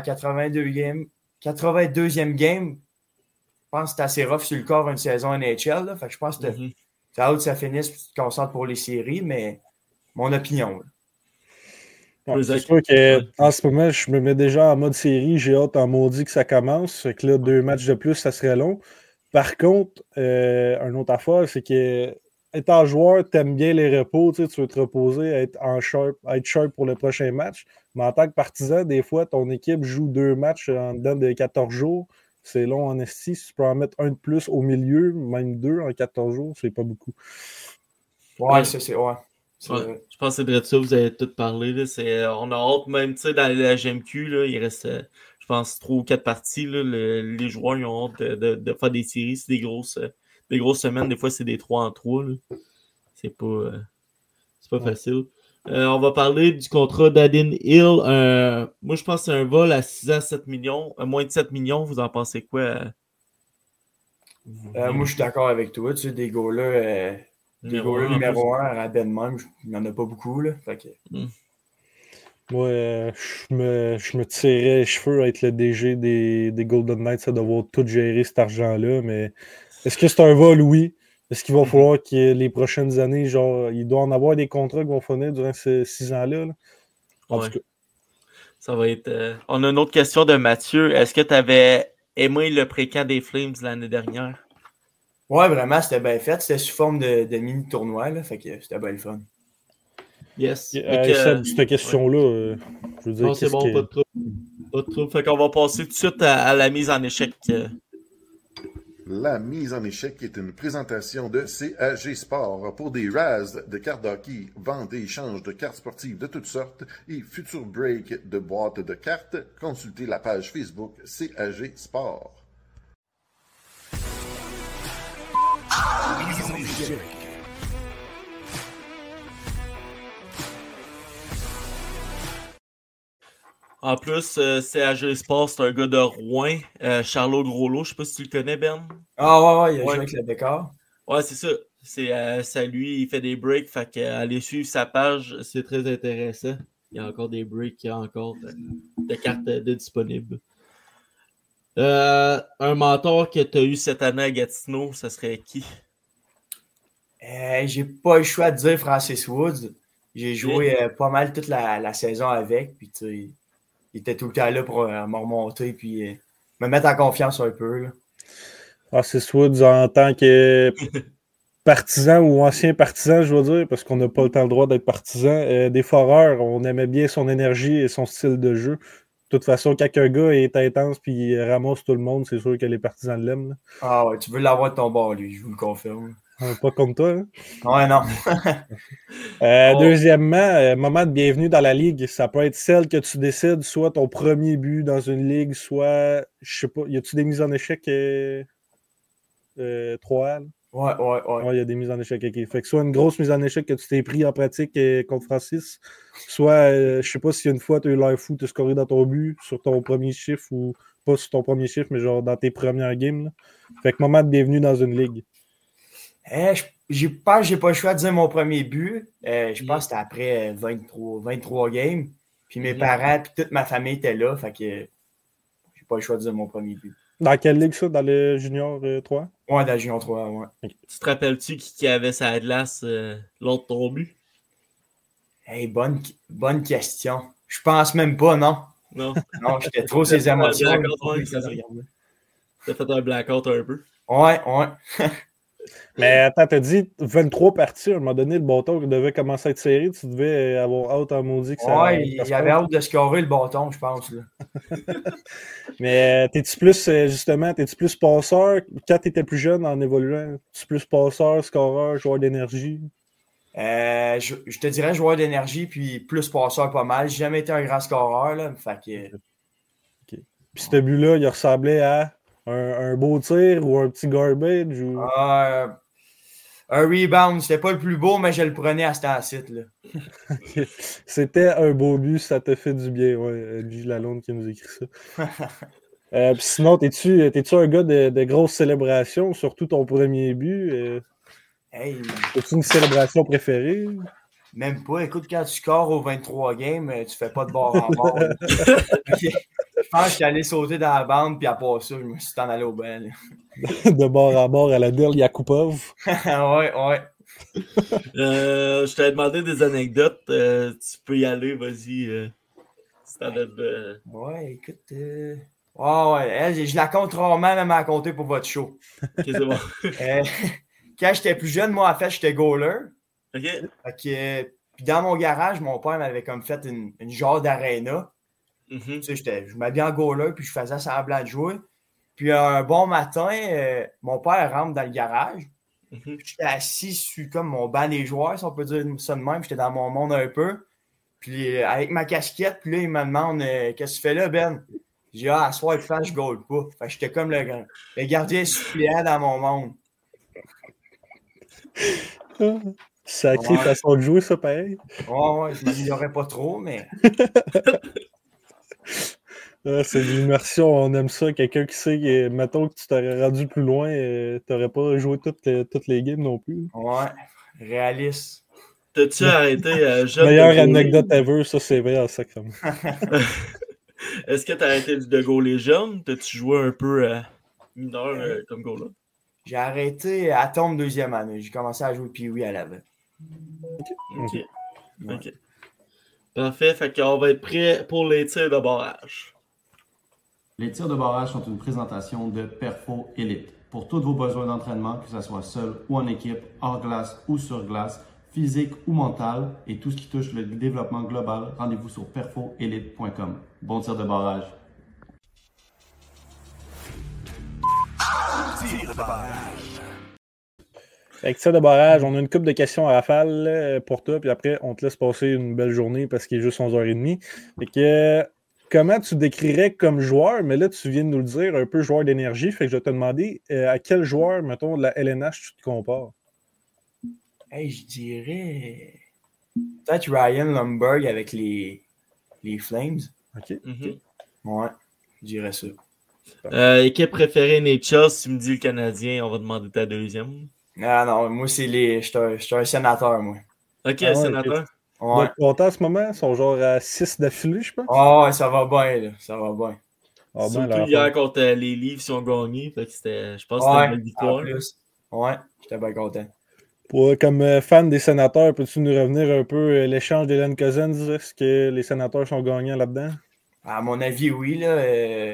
82e game, je pense que c'est assez rough sur le corps une saison NHL. Là. Fait que je pense que c'est hâte que ça finisse et tu te concentres pour les séries, mais mon opinion. Ouais, c'est sûr qu'en ce moment, je me mets déjà en mode série. J'ai hâte en maudit que ça commence. Fait que là, 2 matchs de plus, ça serait long. Par contre, une autre affaire, c'est que étant joueur, tu aimes bien les repos, tu veux te reposer, être sharp pour le prochain match. Mais en tant que partisan, des fois, ton équipe joue 2 matchs en dedans de 14 jours. C'est long en esti. Si tu peux en mettre un de plus au milieu, même 2 en 14 jours, c'est pas beaucoup. Ouais, ça, c'est... Ouais. Ouais, je pense que c'est de ça, vous avez tout parlé. Là. On a hâte, même dans la GMQ, là, il reste, je pense, 3 ou 4 parties. Là, les joueurs ils ont hâte de faire des séries. C'est des grosses semaines. Des fois, c'est des 3 en 3. Là. C'est pas facile. On va parler du contrat d'Adin Hill. Moi, je pense que c'est un vol à 6 à 7 millions. Moins de 7 millions. Vous en pensez quoi? Moi, je suis d'accord avec toi. Tu sais, des gars-là... numéro 1 à Ben même, il n'y en a pas beaucoup. Là, fait que... Moi, je me tirais les cheveux à être le DG des Golden Knights à devoir tout gérer cet argent-là. Mais est-ce que c'est un vol? Oui. Est-ce qu'il va falloir que les prochaines années, genre, il doit en avoir des contrats qui vont finir durant ces 6 ans-là? Là? En tout cas. Ça va être. On a une autre question de Mathieu. Est-ce que tu avais aimé le pré-camp des Flames l'année dernière? Ouais, vraiment, c'était bien fait. C'était sous forme de mini-tournoi, là, fait que c'était bien le fun. Yes. Cette question-là, je veux dire... Non, c'est bon, pas de trouble. Pas de trouble. Fait qu'on va passer tout de suite à la mise en échec. La mise en échec est une présentation de CAG Sport pour des RAS de cartes d'hockey, vente et échange de cartes sportives de toutes sortes et futur break de boîtes de cartes. Consultez la page Facebook CAG Sport. Mise en échec. En plus, CAG Sport, c'est un gars de Rouen, Charlot Groslot. Je sais pas si tu le connais, Ben. Ah ouais, il a joué avec le décor. Ouais, c'est ça. C'est lui, il fait des breaks. Fait qu'aller suivre sa page, c'est très intéressant. Il y a encore des breaks, il y a encore de cartes disponibles. Un mentor que tu as eu cette année à Gatineau, ça serait qui? J'ai pas le choix de dire Francis Woods. J'ai joué pas mal toute la saison avec. Puis tu sais, il était tout le temps là pour me remonter puis me mettre en confiance un peu. Là. Francis Woods en tant que partisan ou ancien partisan, je veux dire, parce qu'on n'a pas le temps le droit d'être partisan. Des Foreurs, on aimait bien son énergie et son style de jeu. De toute façon, quand un gars est intense et il ramasse tout le monde, c'est sûr que les partisans l'aiment. Là. Ah ouais, tu veux l'avoir de ton bord, lui, je vous le confirme. Pas comme toi, hein? Ouais, non. Deuxièmement, moment de bienvenue dans la ligue. Ça peut être celle que tu décides, soit ton premier but dans une ligue, soit, je sais pas, y a-tu des mises en échec 3A? Ouais. Ouais, il y a des mises en échec. OK. Fait que soit une grosse mise en échec que tu t'es pris en pratique contre Francis, soit, je sais pas si une fois tu as eu l'air fou, tu as scoré dans ton but sur ton premier chiffre ou pas sur ton premier chiffre, mais genre dans tes premières games. Là. Fait que moment de bienvenue dans une ligue. J'ai pas le choix de dire mon premier but. Je pense que c'était après 23 games. Puis mes parents puis toute ma famille étaient là. Fait que j'ai pas le choix de dire mon premier but. Dans quelle ligue ça? Dans le Junior 3? Ouais, dans le Junior 3, ouais. Okay. Tu te rappelles-tu qui avait sa glace l'autre de ton but? Hey, bonne question. Je pense même pas, non. Non, j'étais trop ses émotions. T'as fait un blackout un peu. Ouais. Mais attends, t'as dit 23 parties, à un moment donné, le bâton devait commencer à être serré, tu devais avoir hâte en maudit que ça... Ouais, il y avait hâte de scorer le bâton, je pense. Là. Mais t'es-tu plus passeur, quand t'étais plus jeune en évoluant, t'es-tu plus passeur, scoreur, joueur d'énergie? Je te dirais joueur d'énergie, puis plus passeur pas mal. J'ai jamais été un grand scoreur, là, fait que... Okay. Puis ce but-là, il ressemblait à un beau tir ou un petit garbage? Ou... un rebound, c'était pas le plus beau, mais je le prenais à ce temps-ci. Okay. C'était un beau but, ça te fait du bien. Ouais, Guy Lalonde qui nous écrit ça. Puis sinon, t'es-tu un gars de grosses célébrations, surtout ton premier but? Hey. As-tu une célébration préférée? Même pas. Écoute, quand tu scores aux 23 games, tu fais pas de bord en bord. Je pense que je suis allé sauter dans la bande, puis à part ça, je me suis allé au banc. De bord en bord à la Del Yakupov. ouais. Je t'avais demandé des anecdotes. Tu peux y aller, vas-y. Ouais, écoute. Ouais. Je la compte rarement, même à compter pour votre show. Ok, c'est bon. Quand j'étais plus jeune, moi, en fait, j'étais goaler. OK. Puis dans mon garage, mon père m'avait comme fait une genre d'aréna. Tu sais, je m'habillais en goaler, puis je faisais semblant de jouer. Puis un bon matin, mon père rentre dans le garage. J'étais assis sur comme mon banc des joueurs, si on peut dire ça de même. J'étais dans mon monde un peu. Puis avec ma casquette, puis là, il me demande qu'est-ce que tu fais là, Ben? J'ai dit, à soir, je goal pas. Fait que j'étais comme le gardien suppléant dans mon monde. Sacrée façon de jouer, ça, pareil. Ouais, je m'améliorais pas trop, mais... C'est de l'immersion, on aime ça. Quelqu'un qui sait que, mettons que tu t'aurais rendu plus loin, t'aurais pas joué toutes les games non plus. Ouais, réaliste. T'as-tu arrêté jeune? Meilleure anecdote ever, ça c'est vrai en sacrement. Est-ce que t'as arrêté de goaler jeune? T'as-tu joué un peu mineur comme goaler? J'ai arrêté à tombe deuxième année. J'ai commencé à jouer Pee-Wee à l'avant. OK. Parfait, fait qu'on va être prêt pour les tirs de barrage. Les tirs de barrage sont une présentation de Perfo Elite. Pour tous vos besoins d'entraînement, que ce soit seul ou en équipe, hors glace ou sur glace, physique ou mental, et tout ce qui touche le développement global, rendez-vous sur perfoelite.com. Bon tir de barrage. Tir de barrage. Avec tir de barrage, on a une couple de questions à rafale pour toi, puis après, on te laisse passer une belle journée parce qu'il est juste 11h30. Fait que, comment tu décrirais comme joueur, mais là, tu viens de nous le dire, un peu joueur d'énergie, fait que je vais te demander à quel joueur, mettons, de la LNH, tu te compares? Hey, je dirais peut-être Ryan Lundberg avec les Flames. OK. Ouais, je dirais ça. Équipe préférée NHL, si tu me dis le Canadien, on va demander ta deuxième. Non, moi, je suis un sénateur, moi. OK, sénateur. Ouais. Donc, en ce moment, ils sont genre à 6 d'affilée, je pense. Ouais, ça va bien, là. Ça va bien. Surtout hier contre les Leafs, ils ont gagné. Fait que je pense que c'était une belle victoire. En plus. Ouais, j'étais bien content. Comme fan des sénateurs, peux-tu nous revenir un peu l'échange d'Hélène Cousins? Est-ce que les sénateurs sont gagnants là-dedans? À mon avis, oui. Là,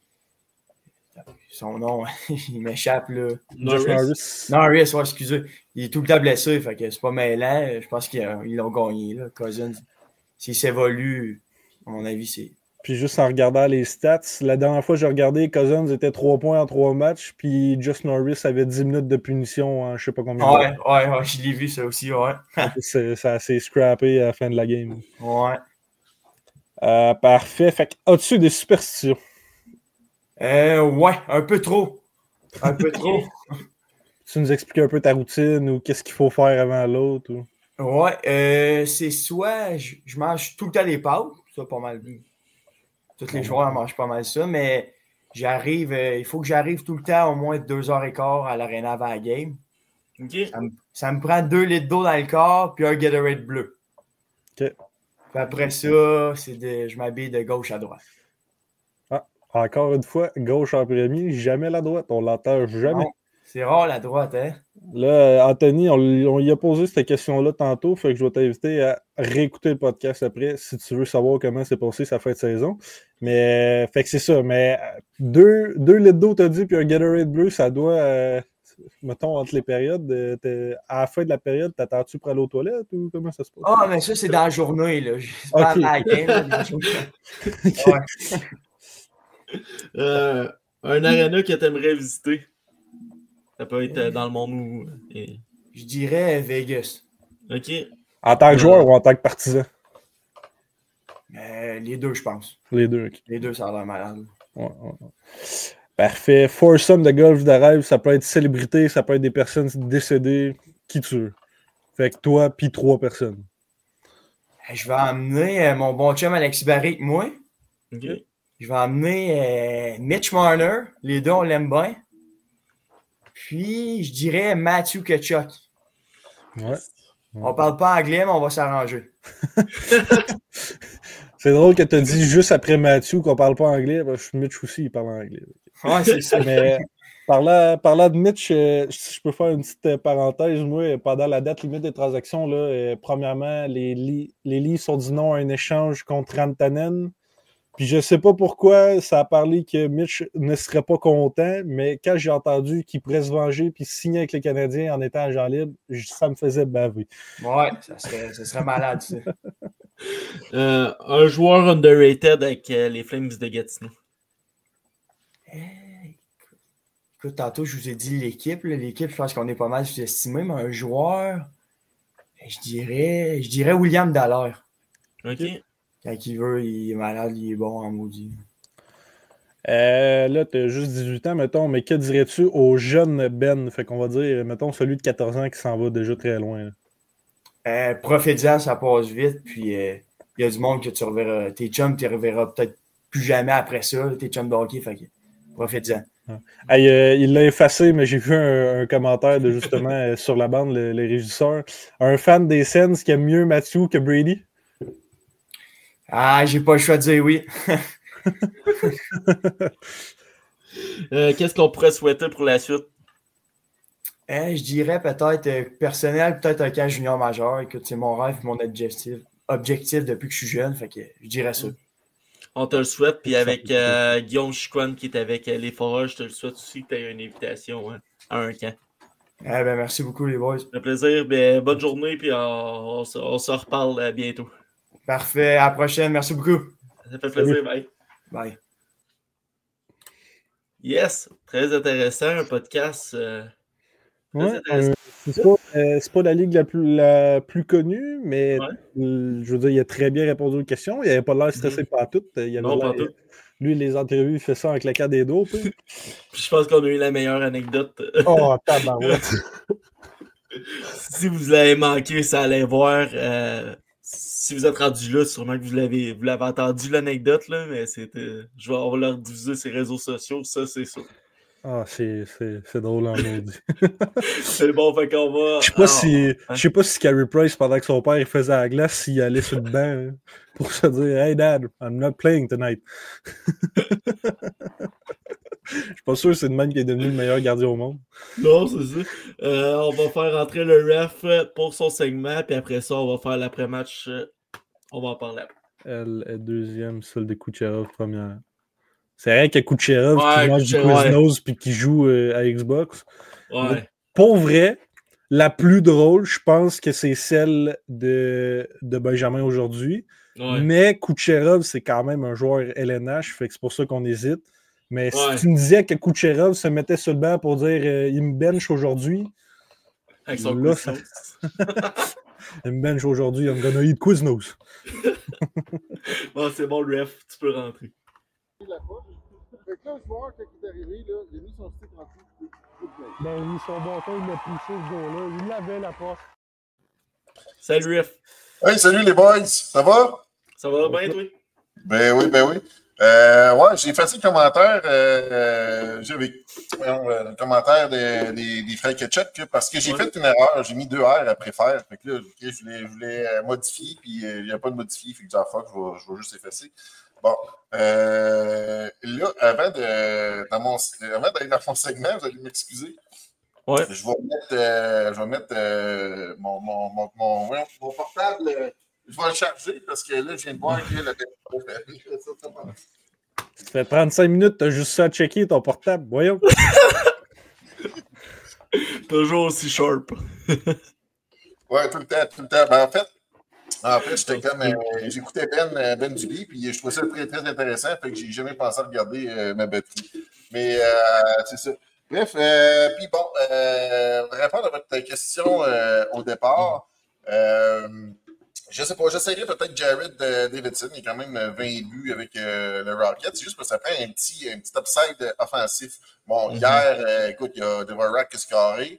son nom, il m'échappe. Là. Norris, ouais, excusez. Il est tout le temps blessé, fait que c'est pas mêlant. Je pense qu'ils l'ont gagné. Là. Cousins, s'il s'évolue, à mon avis, c'est... Puis juste en regardant les stats, la dernière fois que j'ai regardé, Cousins était 3 points en 3 matchs, puis Just Norris avait 10 minutes de punition en je sais pas combien de temps. Ouais, je l'ai vu ça aussi, ouais. Ça s'est scrappé à la fin de la game. Ouais. Parfait. Fait que, as-tu des superstitions? Ouais, un peu trop. Un peu trop. Tu nous expliques un peu ta routine ou qu'est-ce qu'il faut faire avant l'autre? Ou... Ouais, c'est soit je mange tout le temps des pâtes, ça pas mal. Tous les joueurs mangent pas mal ça, mais il faut que j'arrive tout le temps au moins 2h15 à l'aréna avant la game. OK. Ça me prend 2 litres d'eau dans le corps puis un Gatorade bleu. OK. Puis après ça, je m'habille de gauche à droite. Ah, encore une fois, gauche en premier, jamais la droite. On l'entend jamais. Non, c'est rare la droite, hein? Là, Anthony, on lui a posé cette question-là tantôt, fait que je vais t'inviter à réécouter le podcast après si tu veux savoir comment s'est passé sa fin de saison. Mais, fait que c'est ça. Mais 2 litres d'eau, t'as dit, puis un Gatorade bleu, ça doit, mettons, entre les périodes, à la fin de la période, t'attends-tu pour aller aux toilettes ou comment ça se passe? Ah, mais ça, c'est dans la journée, là. C'est pas à la game, là, dans la journée. Ouais. Un arena que t'aimerais visiter? Ça peut être dans le monde où... Je dirais Vegas. OK. En tant que joueur ou en tant que partisan? Les deux, je pense. Les deux, OK. Les deux, ça a l'air malade. Ouais. Parfait. Foursome de golf de rêve, ça peut être célébrité, ça peut être des personnes décédées, qui tu veux. Fait que toi, puis 3 personnes. Je vais emmener mon bon chum Alexis Barry avec moi. OK. Je vais emmener Mitch Marner. Les deux, on l'aime bien. Puis, je dirais Matthew Tkachuk. Ouais. On parle pas anglais, mais on va s'arranger. C'est drôle que tu as dit juste après Matthew qu'on parle pas anglais. Parce que Mitch aussi, il parle anglais. Ouais, c'est ça. Mais parlant de Mitch, si je peux faire une petite parenthèse, moi, pendant la date limite des transactions, là, premièrement, les Leafs ont dit non à un échange contre Rantanen. Puis je sais pas pourquoi ça a parlé que Mitch ne serait pas content, mais quand j'ai entendu qu'il pourrait se venger puis signer avec les Canadiens en étant agent libre, ça me faisait baver. Ouais, ça serait malade, ça. Un joueur underrated avec les Flames de Gatineau. Écoute, tantôt, je vous ai dit l'équipe. L'équipe, je pense qu'on est pas mal sous-estimé, mais un joueur, je dirais William Dallaire. OK. Quand il veut, il est malade, il est bon en maudit. Là, tu as juste 18 ans, mettons, mais que dirais-tu au jeune Ben? Fait qu'on va dire, mettons, celui de 14 ans qui s'en va déjà très loin. Profite-en, ça passe vite, puis il y a du monde que tu reverras. Tes chums, tu les reverras peut-être plus jamais après ça, tes chums de hockey, fait que profite-en. Hey, il l'a effacé, mais j'ai vu un commentaire de justement sur la bande, les régisseurs. Un fan des Sens qui aime mieux Matthew que Brady? Ah, j'ai pas le choix de dire oui. Qu'est-ce qu'on pourrait souhaiter pour la suite? Je dirais peut-être personnel, peut-être un camp junior majeur. Écoute, c'est mon rêve, mon objectif depuis que je suis jeune, fait que je dirais ça. On te le souhaite, puis avec Guillaume Chicoine qui est avec les Forages, je te le souhaite aussi que tu aies une invitation à un camp. Merci beaucoup les boys. Ça fait plaisir, bonne journée, puis on se reparle bientôt. Parfait, à la prochaine, merci beaucoup. Ça fait plaisir, bye. Bye. Yes, très intéressant, un podcast. Ouais, c'est pas la ligue la plus connue, mais je veux dire, il a très bien répondu aux questions. Il n'avait pas l'air stressé par tout. Lui, les entrevues, il fait ça en claquant des doigts. Je pense qu'on a eu la meilleure anecdote. Oh, tabarouette! Si vous l'avez manqué, ça allait voir. Si vous êtes rendu là, sûrement que vous l'avez entendu l'anecdote, là, mais on va leur diffuser ses réseaux sociaux, ça, c'est ça. Ah, c'est drôle en maudit. C'est bon, fait qu'on va. Je sais pas si Carey Price, pendant que son père il faisait la glace, s'il allait sur le banc pour se dire Hey Dad, I'm not playing tonight. Je suis pas sûr que c'est le même qui est devenu le meilleur gardien au monde. Non, c'est ça. On va faire entrer le ref pour son segment, puis après ça, on va faire l'après-match. On va en parler après. Elle est deuxième, celle de Kucherov, première. C'est vrai qu'il y a Kucherov qui mange du Quiznos puis qui joue à Xbox. Ouais. Pour vrai, la plus drôle, je pense que c'est celle de Benjamin aujourd'hui. Ouais. Mais Kucherov, c'est quand même un joueur LNH, fait que c'est pour ça qu'on hésite. Mais si tu me disais que Kucherov se mettait sur le banc pour dire il me bench aujourd'hui. Avec son là, Quiznos. Il me bench aujourd'hui, I'm gonna eat Quiznos. Bon, c'est bon, le ref, tu peux rentrer. Fait que là, le joueur, quand il est arrivé, là, il a mis son stick en dessous. Ben oui, son bâton, il a poussé ce gars-là. Il l'avait, la porte. Salut, F. Hey, salut les boys, ça va? Ça va bien, toi? Ben oui. Ouais, j'ai fait le commentaire, j'avais le commentaire des frères Ketchup parce que j'ai fait une erreur. J'ai mis 2 R après faire. Fait que là, je voulais modifier, puis il n'y a pas de modifié. Fait que j'ai fuck, je vais juste effacer. Bon. Là, avant d'aller dans mon segment, vous allez m'excuser. Ouais. Je vais mettre mon portable. Je vais le charger parce que là, je viens de voir que la Ça fait 35 minutes, t'as juste ça à checker ton portable. Voyons. Toujours aussi sharp. Ouais, tout le temps. Ben, en fait, j'étais comme. J'écoutais Ben Duby, puis je trouvais ça très, très intéressant. Fait que j'ai jamais pensé à regarder ma batterie. Mais c'est ça. Bref, puis bon, répondre à votre question au départ. Je sais pas, j'essaierai peut-être Jared Davidson. Il a quand même 20 buts avec le Rocket. C'est juste parce que ça prend un petit upside offensif. Bon, hier, écoute, il y a Devorak qui se carré.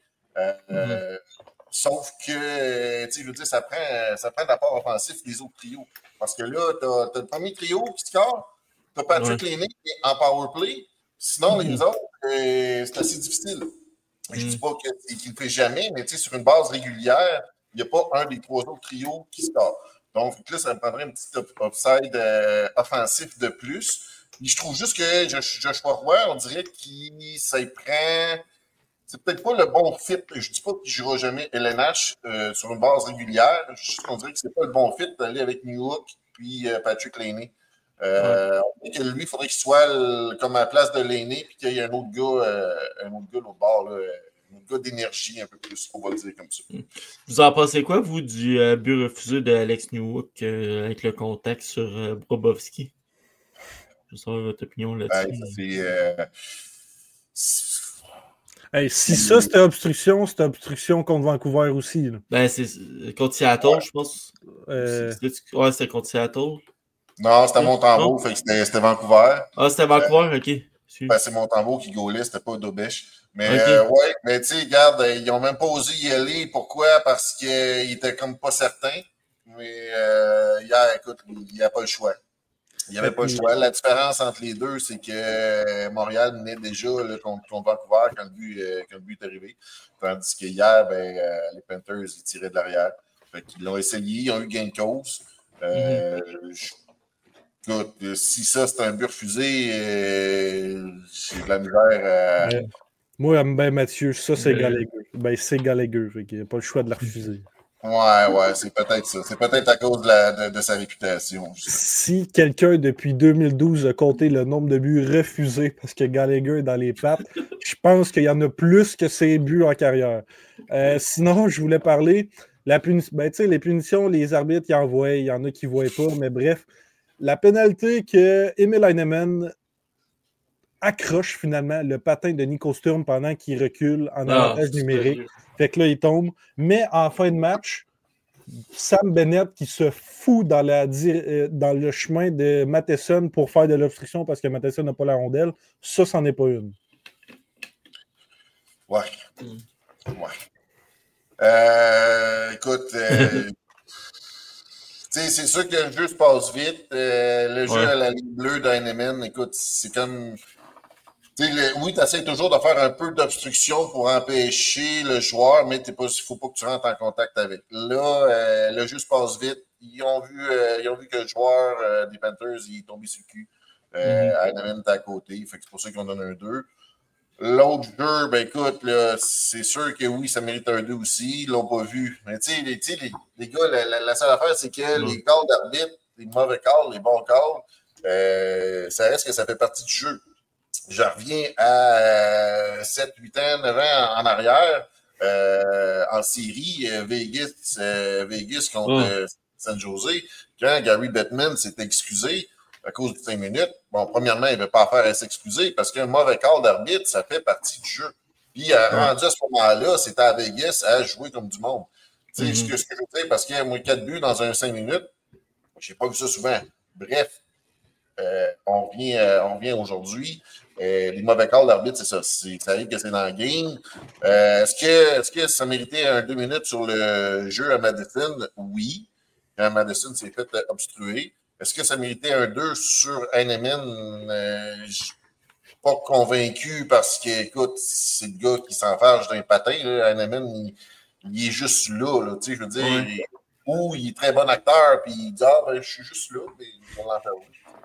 Sauf que, tu sais, je veux dire, ça prend d'apport offensif des autres trios. Parce que là, t'as le premier trio qui se carre. T'as Patrick Laine en power play. Sinon, les autres, c'est assez difficile. Je ne dis pas qu'il ne le fait jamais, mais sur une base régulière, il n'y a pas un des 3 autres trios qui score. Donc là, ça me prendrait un petit upside offensif de plus. Et je trouve juste que Joshua Roy, on dirait qu'il ça y prend. C'est peut-être pas le bon fit. Je ne dis pas qu'il ne jouera jamais LNH sur une base régulière. Juste qu'on dirait que c'est pas le bon fit d'aller avec Newhook puis Patrick Laine. On dit que lui, il faudrait qu'il soit comme à la place de l'aîné, puis qu'il y ait un autre gars l'autre bord, là, un autre gars d'énergie un peu plus, on va le dire comme ça. Vous en pensez quoi, vous, du but refusé d'Alex Newhook avec le contact sur Bobrovski? Je veux savoir votre opinion là-dessus. Hey, si ça, c'était obstruction contre Vancouver aussi. Là. Ben, c'est contre Seattle, je pense. Ouais, c'était contre Seattle. Non, c'était Montembeault, fait que c'était Vancouver. Ah, c'était Vancouver, ok. Ben, c'est Montembeault qui gaulait, c'était pas Dobèche. Mais ouais, mais tu sais, regarde, ils n'ont même pas osé y aller. Pourquoi? Parce qu'ils étaient comme pas certains. Mais hier, écoute, il n'y a pas le choix. Il n'y avait pas le choix. La différence entre les deux, c'est que Montréal menait déjà là, contre Vancouver quand le but est arrivé. Tandis que hier, les Panthers, ils tiraient de l'arrière. Fait qu'ils l'ont essayé, ils ont eu gain de cause. Écoute, si ça, c'est un but refusé, j'ai de la misère. Moi, ben Mathieu, ça, c'est Gallagher. Ben, c'est Gallagher. Il n'y a pas le choix de la refuser. Ouais, c'est peut-être ça. C'est peut-être à cause de sa réputation. Si quelqu'un, depuis 2012, a compté le nombre de buts refusés parce que Gallagher est dans les pattes, je pense qu'il y en a plus que ses buts en carrière. Sinon, je voulais parler, les punitions, les arbitres, ils envoient, il y en a qui ne voient pas, mais bref, la pénalité que Emil Heinemann accroche finalement le patin de Nico Sturm pendant qu'il recule en avantage numérique. Fait que là, il tombe. Mais en fin de match, Sam Bennett qui se fout dans le chemin de Matheson pour faire de l'obstruction parce que Matheson n'a pas la rondelle, ça, c'en est pas une. Ouais. Écoute, c'est sûr que le jeu se passe vite. Le jeu à la ligne bleue d'Heinemann, écoute, c'est comme... oui, tu essaies toujours de faire un peu d'obstruction pour empêcher le joueur, mais il ne faut pas que tu rentres en contact avec. Là, le jeu se passe vite. Ils ont vu que le joueur des Panthers il est tombé sur le cul. Heinemann est à côté. Fait que c'est pour ça qu'ils ont donné un 2. L'autre jeu, écoute, là, c'est sûr que oui, ça mérite un 2 aussi. Ils ne l'ont pas vu. Mais tu sais, les gars, la seule affaire, c'est que les calls d'arbitre, les mauvais calls, les bons calls, ça reste que ça fait partie du jeu. Je reviens à 7, 8 ans, 9 ans en arrière, en série, Vegas contre San Jose, quand Gary Bettman s'est excusé à cause de 5 minutes, bon, premièrement, il n'avait pas affaire à s'excuser parce qu'un mauvais call d'arbitre, ça fait partie du jeu. Puis, rendu à ce moment-là, c'était à Vegas à jouer comme du monde. Tu sais, ce que je veux dire, parce qu'il y a 4 buts dans un 5 minutes, je n'ai pas vu ça souvent. Bref. on revient aujourd'hui. Les mauvais calls d'arbitre, c'est ça. Ça arrive que c'est dans le game. Est-ce que ça méritait un 2 minutes sur le jeu à Madison? Oui. Quand Madison s'est fait obstruer. Est-ce que ça méritait un 2 sur Heinemann? Je suis pas convaincu parce que, écoute, c'est le gars qui s'en fâche d'un patin. Heinemann, il est juste là, tu sais, je veux dire. Ou il est très bon acteur, puis il dit « Ah, ben, je suis juste là, mais on l'enferme. »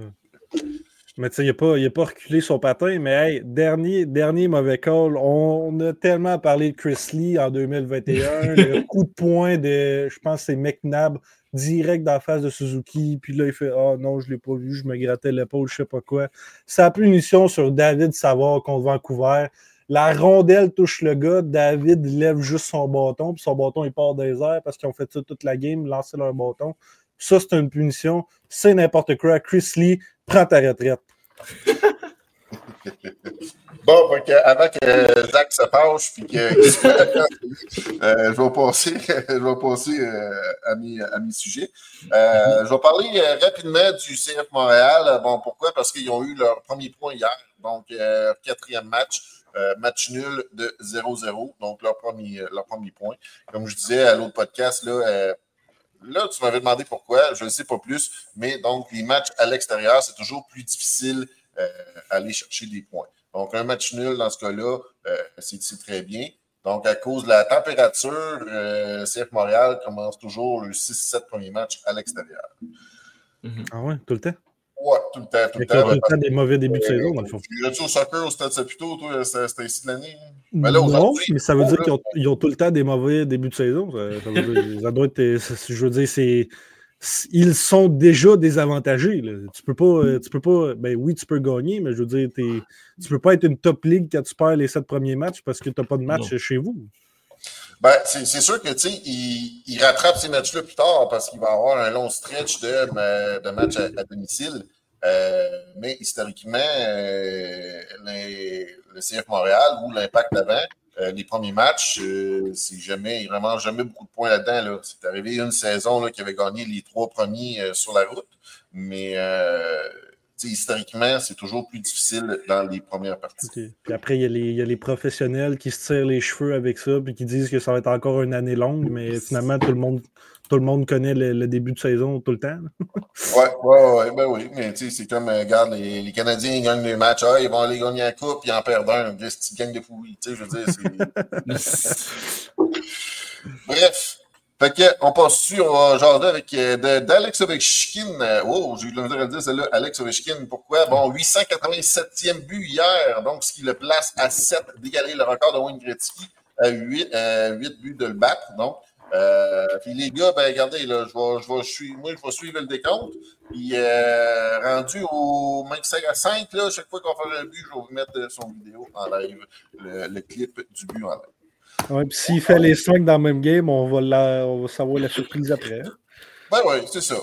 Mais tu sais, il n'a pas reculé son patin, mais hey, dernier mauvais call. On a tellement parlé de Chris Lee en 2021, le coup de poing de, je pense que c'est McNabb, direct dans la face de Suzuki, puis là, il fait « Ah non, je ne l'ai pas vu, je me grattais l'épaule, je ne sais pas quoi. » Sa punition sur David Savard contre Vancouver. La rondelle touche le gars, David lève juste son bâton, puis son bâton, il part des airs parce qu'ils ont fait ça toute la game, lancer leur bâton. Ça, c'est une punition. C'est n'importe quoi. Chris Lee, prends ta retraite. Bon, avant que Zach se fâche, puis que je vais passer à mes sujets. Je vais parler rapidement du CF Montréal. Bon, pourquoi? Parce qu'ils ont eu leur premier point hier, donc 4e match. Match nul de 0-0, donc leur premier point. Comme je disais à l'autre podcast, là, tu m'avais demandé pourquoi, je ne sais pas plus, mais donc les matchs à l'extérieur, c'est toujours plus difficile aller chercher des points. Donc, un match nul dans ce cas-là, c'est très bien. Donc, à cause de la température, CF Montréal commence toujours le 6-7 premiers matchs à l'extérieur. Ah ouais, tout le temps? Ouais, tout le temps. Tout le temps des mauvais débuts de saison, dans le fond. Tu es au soccer au Stade Saputo, toi, c'était ici de l'année? Ben là, non, mais ça veut dire qu'ils ont tout le temps des mauvais débuts de saison. Ça doit être, je veux dire, ils sont déjà désavantagés. Là. Tu peux pas, ben oui, tu peux gagner, mais je veux dire, tu peux pas être une top league quand tu perds les 7 premiers matchs parce que tu n'as pas de match chez vous. Ben, c'est sûr que, tu sais, il rattrape ces matchs-là plus tard parce qu'il va avoir un long stretch de matchs à domicile. Mais historiquement, le CF Montréal ou l'Impact d'avant, les premiers matchs, c'est vraiment jamais beaucoup de points là-dedans. Là. C'est arrivé une saison là, qui avait gagné les 3 premiers sur la route. Mais historiquement, c'est toujours plus difficile dans les premières parties. Okay. Puis après, il y a les professionnels qui se tirent les cheveux avec ça puis qui disent que ça va être encore une année longue, mais finalement, tout le monde connaît le début de saison tout le temps. Ouais, ben oui. Mais tu sais, c'est comme, regarde, les Canadiens ils gagnent les matchs, ils vont aller gagner la coupe, puis ils en perdent un. Ils gagnent de fouilles. Tu sais, je veux dire, c'est. Bref. Fait que, on passe dessus, on va jaser avec d'Alex Ovechkin. Oh, j'ai eu le dire à le dire, celle-là, Alex Ovechkin. Pourquoi? Bon, 887e but hier, donc ce qui le place à 7 d'égaler le record de Wayne Gretzky à 8 buts de le battre. Donc, puis les gars, ben regardez, là, je vais suivre le décompte. Puis rendu au même 5 à 5, là, chaque fois qu'on fait un but, je vais vous mettre son vidéo en live, le clip du but en live. Ouais, puis s'il fait les 5 dans le même game, on va savoir la surprise après. Ben oui, c'est ça.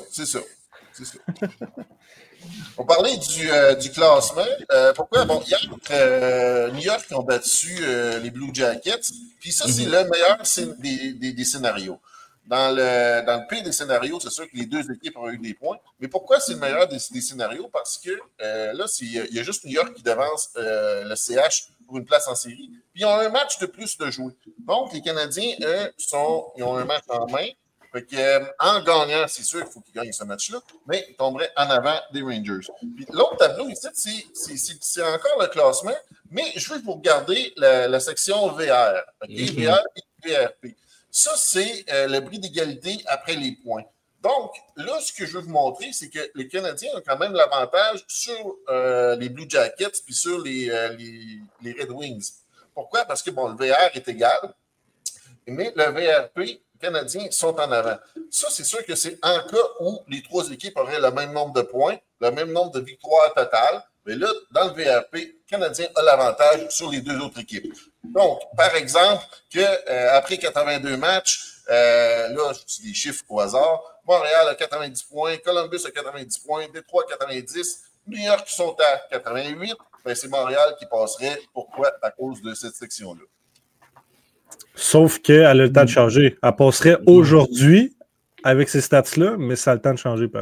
On parlait du classement. Pourquoi? Bon, hier, New York ont battu les Blue Jackets. Puis ça, c'est le meilleur des scénarios. Dans le pire des scénarios, c'est sûr que les deux équipes ont eu des points. Mais pourquoi c'est le meilleur des scénarios? Parce que là, il y a juste New York qui devance le CH pour une place en série. Puis ils ont un match de plus de jouer. Donc, les Canadiens, eux, ils ont un match en main. Fait que, en gagnant, c'est sûr qu'il faut qu'ils gagnent ce match-là, mais ils tomberaient en avant des Rangers. Puis l'autre tableau ici, c'est encore le classement, mais je veux que vous regardiez la section VR. Okay? VR et VRP. Ça, c'est le bris d'égalité après les points. Donc, là, ce que je veux vous montrer, c'est que les Canadiens ont quand même l'avantage sur les Blue Jackets puis sur les Red Wings. Pourquoi? Parce que, bon, le VR est égal, mais le VRP, les Canadiens sont en avant. Ça, c'est sûr que c'est en cas où les 3 équipes auraient le même nombre de points, le même nombre de victoires totales. Mais là, dans le VRP, le Canadien a l'avantage sur les 2 autres équipes. Donc, par exemple, après 82 matchs, là, je dis des chiffres au hasard, Montréal a 90 points, Columbus a 90 points, Détroit 90, New York sont à 88, ben c'est Montréal qui passerait. Pourquoi? À cause de cette section-là. Sauf qu'elle a le temps de changer. Elle passerait aujourd'hui avec ces stats-là, mais ça a le temps de changer pareil.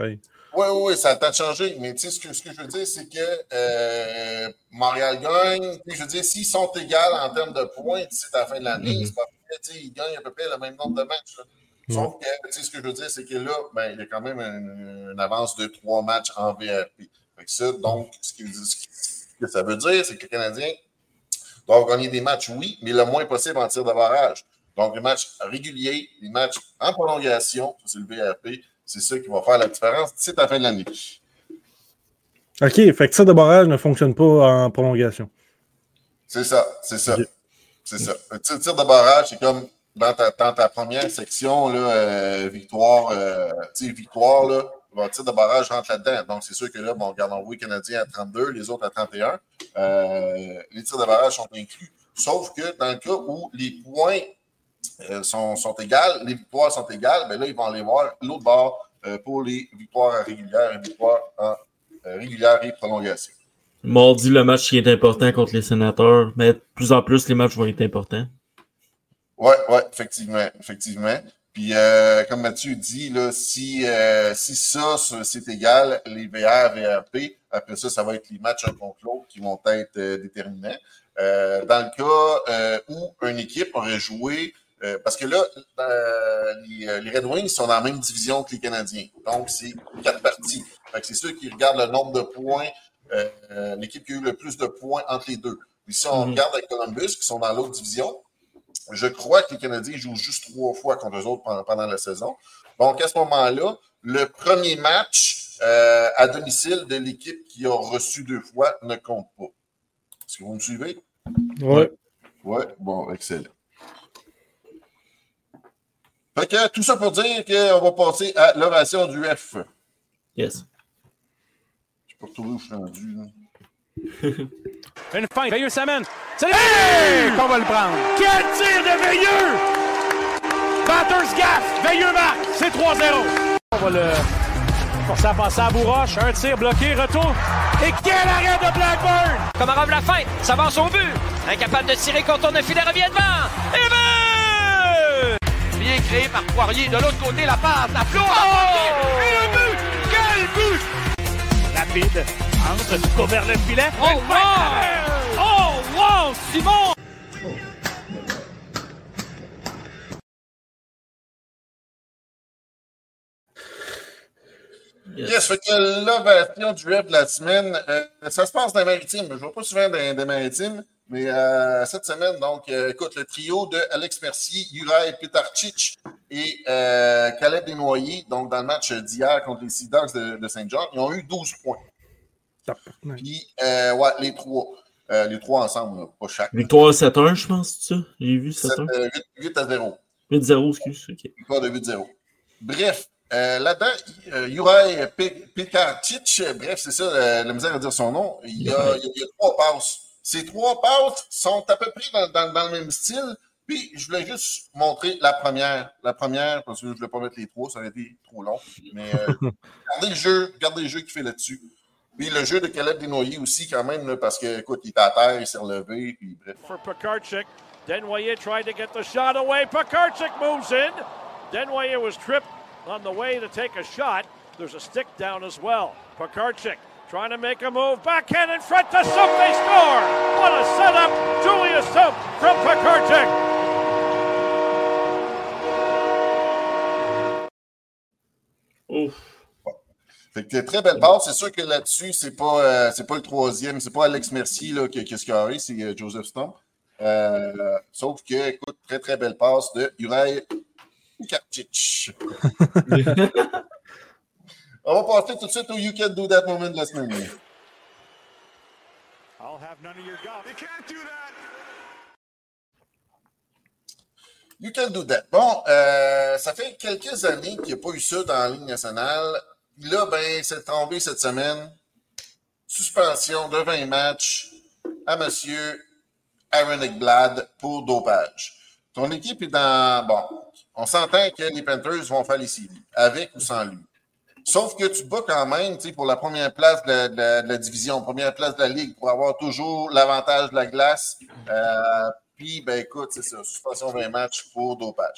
Oui, ça a le temps de changer. Mais tu sais, ce que je veux dire, c'est que Montréal gagne. Puis je veux dire, s'ils sont égaux en termes de points d'ici à la fin de l'année, c'est pas vrai, tu sais, ils gagnent à peu près le même nombre de matchs. Là. Sauf que, tu sais, ce que je veux dire, c'est que là, ben, il y a quand même une avance de 3 matchs en VRP. Fait que ça, donc, ce que ça veut dire, c'est que les Canadiens doivent gagner des matchs, oui, mais le moins possible en tir de barrage. Donc, les matchs réguliers, les matchs en prolongation, c'est le VRP, c'est ça qui va faire la différence d'ici à la fin de l'année. OK, fait que tir de barrage ne fonctionne pas en prolongation. C'est ça. Okay. C'est ça. Le tir de barrage, c'est comme dans ta première section, là, victoire, là, le tir de barrage rentre là-dedans. Donc, c'est sûr que là, bon, on regarde envoyé Canadien à 32, les autres à 31. Les tirs de barrage sont inclus. Sauf que dans le cas où les points sont égales, les victoires sont égales, bien là, ils vont aller voir l'autre bord pour les victoires régulières et victoires en régulière et prolongation. Mardi, le match qui est important contre les Sénateurs, mais de plus en plus, les matchs vont être importants. Oui, effectivement. Puis, comme Mathieu dit, là, si ça, c'est égal, les VR, VRP, après ça va être les matchs un contre l'autre qui vont être déterminants. Dans le cas où une équipe aurait joué, parce que là, les Red Wings sont dans la même division que les Canadiens. Donc, c'est 4 parties. Fait que c'est ceux qui regardent le nombre de points, l'équipe qui a eu le plus de points entre les deux. Puis si on regarde avec Columbus, qui sont dans l'autre division, je crois que les Canadiens jouent juste 3 fois contre eux autres pendant la saison. Donc, à ce moment-là, le premier match à domicile de l'équipe qui a reçu 2 fois ne compte pas. Est-ce que vous me suivez? Oui. Oui, bon, excellent. Fait que tout ça pour dire qu'on va passer à l'ovation du F. Yes. Je sais pas retrouver où je suis rendu. Là. Une feinte, Veilleux s'amène. C'est qu'on va le prendre. Quel tir de Veilleux! Batters gaffe, Veilleux marque, c'est 3-0. On va le forcer à passer à Bourroche, un tir bloqué, retour. Et quel arrêt de Blackburn! Komarov la feinte, ça va en son but. Incapable de tirer quand on a filet revient devant. Et but! Bien créé par Poirier, de l'autre côté la passe, la flotte. Et le but! Quel but! Rapide, entre, vers le filet. Oh wow! Oh wow! Simon! Yes, fait que l'ovation du F de la semaine, ça se passe dans les Maritimes. Je ne vais pas souvent dans les Maritimes, mais cette semaine, donc, écoute, le trio de Alex Mercier, Juraj Petarčič et Caleb Desnoyers, donc dans le match d'hier contre les Sea Dogs de Saint-Jean, ils ont eu 12 points. Puis, les trois ensemble, là, pas chaque. Victoire 7-1, je pense, c'est ça? J'ai vu 7-1. 8-0. 8-0, excuse. Okay. Victoire de 8-0. Bref, là-dedans, Juraj Petarčič, bref, c'est ça, la misère à dire son nom, il y a 3 passes. Ces 3 passes sont à peu près dans le même style. Puis, je voulais juste montrer la première, parce que je ne voulais pas mettre les 3, ça aurait été trop long. Mais regardez le jeu qu'il fait là-dessus. Puis le jeu de Caleb Desnoyers aussi, quand même, là, parce que, écoute, il est à terre, il s'est relevé, puis bref. For Pekarczyk, Desnoyers tried to get the shot away. Pekarczyk moves in. Desnoyers was tripped on the way to take a shot. There's a stick down as well. Pekarczyk trying to make a move. Backhand in front to Sump. They score. What a setup. Julius Sump from Pekarczyk. Ouf. Fait que très belle passe. C'est sûr que là-dessus, c'est pas le troisième. C'est pas Alex Mercier là, qui a scoré, c'est Joseph Stump. Sauf que, écoute, très, très belle passe de Juraj Petarčič. On va passer tout de suite au You Can Do That moment de la semaine. I'll have none of your golf. You can't do that. You Can Do That. Bon, ça fait quelques années qu'il n'y a pas eu ça dans la Ligue nationale. Là, ben, c'est tombé cette semaine. Suspension de 20 matchs à M. Aaron Ekblad pour dopage. Ton équipe est dans... Bon, on s'entend que les Panthers vont faire les séries, avec ou sans lui. Sauf que tu bats quand même, tu sais, pour la première place de la division, première place de la Ligue, pour avoir toujours l'avantage de la glace. Puis, ben écoute, c'est ça, suspension 20 matchs pour dopage.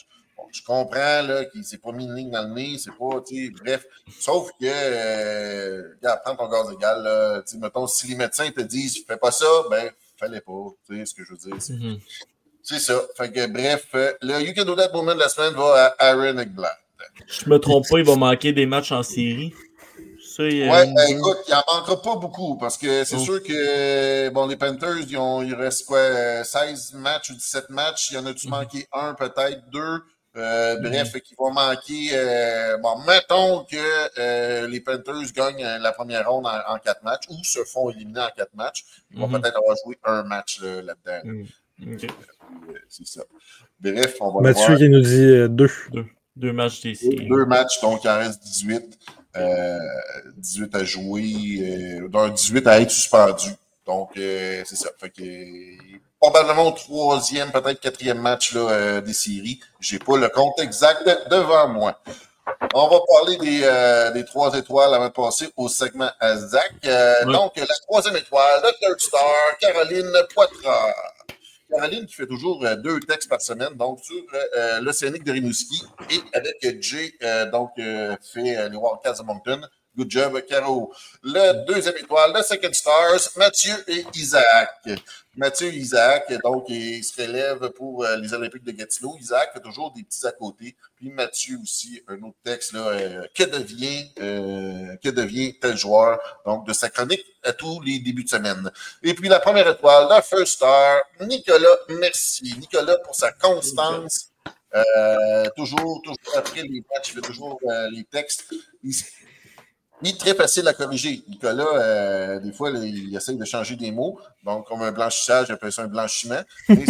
je comprends là, qu'il ne s'est pas mis une ligne dans le nez, c'est pas, bref. Sauf que, regarde, prends ton gaz égal, là, mettons, si les médecins te disent, fais pas ça, ben, fallait pas, tu sais ce que je veux dire. C'est ça. Fait que, bref, le You Can Do That moment de la semaine va à Aaron Ekblad. Je me trompe pas, il va manquer des matchs en série. Ça, écoute, il n'en manquera pas beaucoup parce que c'est sûr que bon, les Panthers, il reste quoi, 16 matchs ou 17 matchs. Il y en a-tu manqué un, peut-être deux? Bref, qu'il va manquer. Bon, mettons que les Panthers gagnent la première ronde en 4 matchs ou se font éliminer en 4 matchs. Ils vont peut-être avoir joué un match là-dedans. C'est ça. Bref, on va Mathieu voir. qui nous dit 2. Deux matchs des séries. 2 matchs, donc il en reste 18. 18 à jouer, dans 18 à être suspendu. Donc, c'est ça. Fait que probablement au 3e, peut-être 4e match là, des séries. J'ai pas le compte exact devant moi. On va parler des 3 étoiles avant de passer au segment à Zach. Donc, la 3e étoile, le third star, Caroline Poitras. Caroline qui fait toujours 2 textes par semaine, donc sur l'Océanique de Rimouski et avec Jay, fait les Wildcats de Moncton. Good job, Caro. Le 2e étoile, le second stars, Mathieu et Isaac. Mathieu et Isaac, donc, il se relève pour les Olympiques de Gatineau. Isaac fait toujours des petits à côté. Puis Mathieu aussi, un autre texte, là, que devient tel joueur? Donc, de sa chronique à tous les débuts de semaine. Et puis, la première étoile, le first star, Nicolas, merci. Nicolas, pour sa constance. Toujours après les matchs, il fait toujours les textes. Il est très facile à corriger. Nicolas, des fois, il essaie de changer des mots. Donc, comme un blanchissage, j'appelle ça un blanchiment. Mais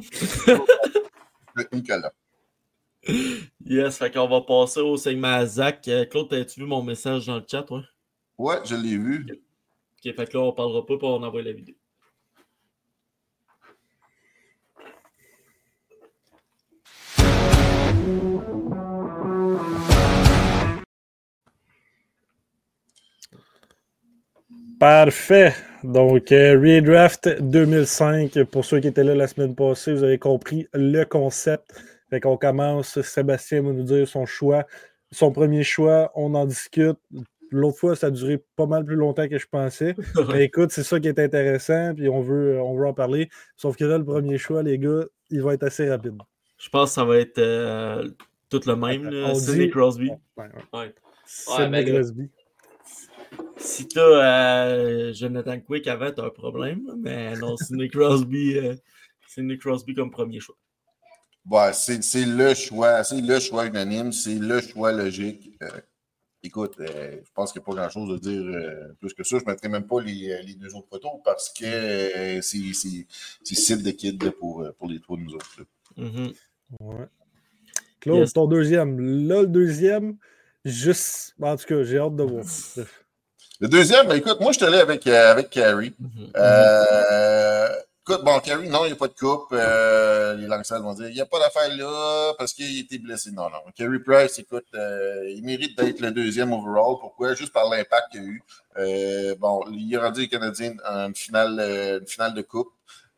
Nicolas. Yes, fait qu'on va passer au segment à Zach. Claude, as-tu vu mon message dans le chat, ouais? Ouais, je l'ai vu. OK, fait que là, on parlera pas, puis on envoie la vidéo. Parfait. Donc, Redraft 2005, pour ceux qui étaient là la semaine passée, vous avez compris le concept. Fait qu'on commence, Sébastien va nous dire son choix, son premier choix, on en discute. L'autre fois, ça a duré pas mal plus longtemps que je pensais. Mais écoute, c'est ça qui est intéressant, puis on veut en parler. Sauf que là, le premier choix, les gars, il va être assez rapide. Je pense que ça va être tout le même, Sidney Crosby. Sidney Crosby. Si t'as Jonathan Quick avant, t'as un problème, mais non, Sidney Crosby comme premier choix. Ouais, c'est le choix unanime, c'est le choix logique. Écoute, je pense qu'il n'y a pas grand-chose à dire plus que ça. Je ne mettrai même pas les 2 autres photos parce que c'est Sid the Kid pour les 3 de nous autres. Ouais. Claude, ton deuxième. Là, le deuxième, juste. En tout cas, j'ai hâte de voir. Le deuxième, ben, écoute, moi, je suis allé avec Carey. Écoute, bon, Carey, non, il n'y a pas de coupe. Les Langsales vont dire, il n'y a pas d'affaire là parce qu'il était blessé. Non. Carey Price, écoute, il mérite d'être le deuxième overall. Pourquoi? Juste par l'impact qu'il a eu. Bon, il a rendu les Canadiens à une finale de coupe.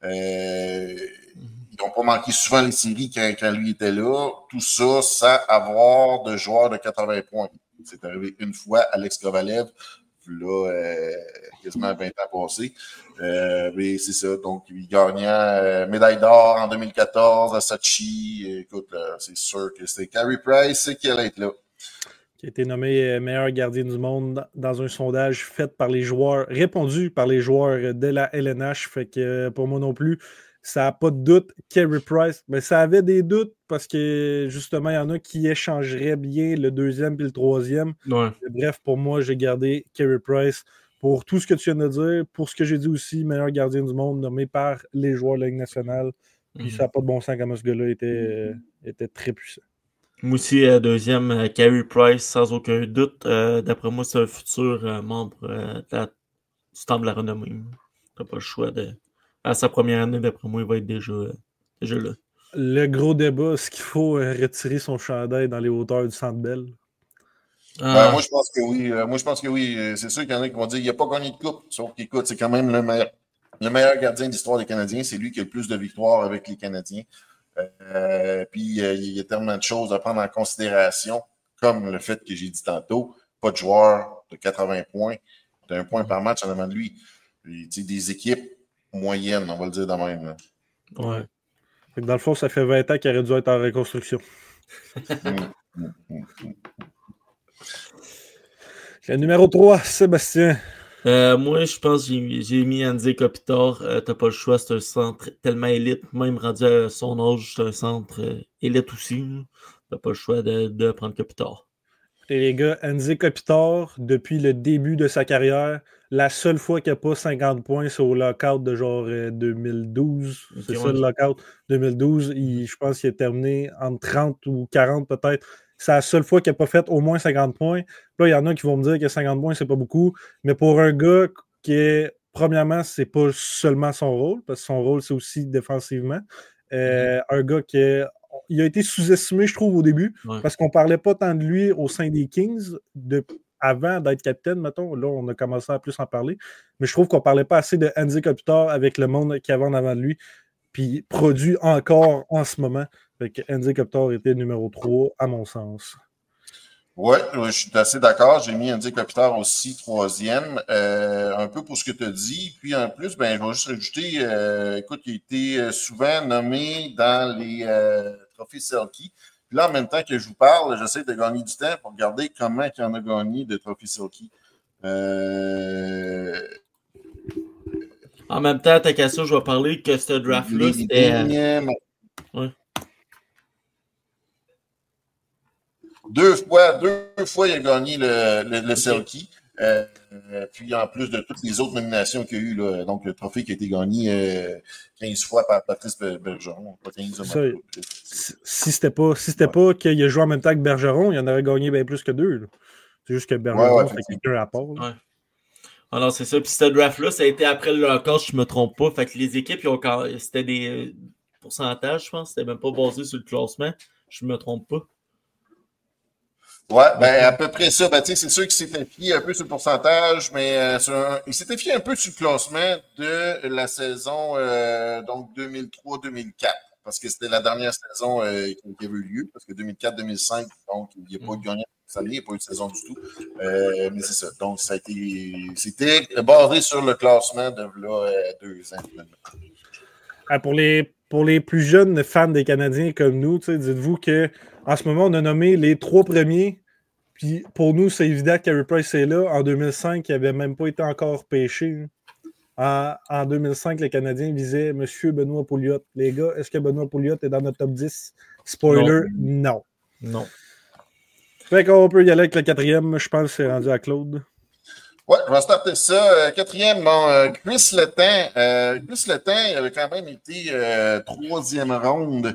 Ils n'ont pas manqué souvent les séries quand lui était là. Tout ça sans avoir de joueur de 80 points. C'est arrivé une fois, Alex Kovalev. Là, quasiment 20 ans passés. Mais c'est ça. Donc, il gagnait médaille d'or en 2014 à Sochi. Écoute, c'est sûr que c'était Carey Price qui allait être là. Qui a été nommé meilleur gardien du monde dans un sondage fait par les joueurs, répondu par les joueurs de la LNH. Fait que pour moi non plus, ça n'a pas de doute. Carey Price, mais ça avait des doutes parce que justement, il y en a qui échangeraient bien le deuxième et le troisième. Ouais. Bref, pour moi, j'ai gardé Carey Price pour tout ce que tu viens de dire, pour ce que j'ai dit aussi, meilleur gardien du monde nommé par les joueurs de la Ligue nationale. Puis ça n'a pas de bon sens comment ce gars-là était très puissant. Moi aussi, deuxième, Carey Price, sans aucun doute. D'après moi, c'est un futur membre du Temple de la Renommée. T'as pas le choix de... À sa première année, d'après moi, il va être déjà là. Le gros débat, est-ce qu'il faut retirer son chandail dans les hauteurs du Centre Bell? Moi, je pense que oui. C'est sûr qu'il y en a qui vont dire qu'il n'a pas gagné de coupe. Sauf qu'écoute, c'est quand même le meilleur gardien de l'histoire des Canadiens. C'est lui qui a le plus de victoires avec les Canadiens. Puis il y a tellement de choses à prendre en considération, comme le fait que j'ai dit tantôt, pas de joueur de 80 points, d'un point par match en avant de lui. Puis, des équipes moyennes, on va le dire de même. Là. Ouais. Dans le fond, ça fait 20 ans qu'il aurait dû être en reconstruction. Le numéro 3, Sébastien. Moi, je pense que j'ai mis Andy Kopitar. T'as pas le choix, c'est un centre tellement élite. Même rendu à son âge, c'est un centre élite aussi. T'as pas le choix de prendre Kopitar. Et les gars, Andy Kopitar, depuis le début de sa carrière, la seule fois qu'il n'a pas 50 points, c'est au lockout de genre 2012. Okay, c'est ça le lockout 2012. Je pense qu'il a terminé entre 30 ou 40 peut-être. C'est la seule fois qu'il n'a pas fait au moins 50 points. Là, il y en a qui vont me dire que 50 points, c'est pas beaucoup. Mais pour un gars qui est, premièrement, c'est pas seulement son rôle, parce que son rôle, c'est aussi défensivement. Un gars qui est... Il a été sous-estimé, je trouve, au début, parce qu'on ne parlait pas tant de lui au sein des Kings avant d'être capitaine, mettons. Là, on a commencé à plus en parler. Mais je trouve qu'on ne parlait pas assez de Andy Kopitar avec le monde qu'il y avait en avant de lui, puis produit encore en ce moment. Fait que Andy Kopitar était numéro 3, à mon sens. Oui, je suis assez d'accord. J'ai mis Andy Kopitar aussi 3e, un peu pour ce que tu as dit. Puis en plus, je vais juste rajouter, écoute, il a été souvent nommé dans les trophées Selke. Puis là, en même temps que je vous parle, j'essaie de gagner du temps pour regarder comment il en a gagné de trophées Selke. En même temps, tant qu'à ça, je vais parler que ce draft-là, c'était... Deux fois, il a gagné le Selke. Puis en plus de toutes les autres nominations qu'il y a eu, là, donc le trophée qui a été gagné 15 fois par Patrice Bergeron. Pas 15 si c'était pas qu'il a joué en même temps que Bergeron, il en aurait gagné bien plus que 2. Là. C'est juste que Bergeron, c'était quelqu'un à part. Alors, c'est ça. Puis ce draft-là, ça a été après le lockout, je ne me trompe pas. Fait que les équipes, c'était des pourcentages, je pense. C'était même pas basé sur le classement. Je ne me trompe pas. Oui, à peu près ça. C'est sûr qu'il s'était fié un peu sur le pourcentage, mais il s'était fié un peu sur le classement de la saison donc 2003-2004, parce que c'était la dernière saison qui avait eu lieu, parce que 2004-2005, donc il n'y a pas eu de gagnant cette année, il n'y a pas eu de saison du tout. Mais c'est ça. Donc, c'était basé sur le classement de là 2 ans. Pour les plus jeunes fans des Canadiens comme nous, dites-vous qu'en ce moment, on a nommé les 3 premiers. Puis pour nous, c'est évident que Carey Price est là. En 2005, il n'avait même pas été encore pêché. En 2005, les Canadiens visaient M. Benoît Pouliot. Les gars, est-ce que Benoît Pouliot est dans notre top 10? Spoiler, non. Fait qu'on peut y aller avec le 4e. Je pense que c'est rendu à Claude. Oui, je vais starter ça. 4e, Chris Letang. Chris Letang, il avait quand même été 3e ronde.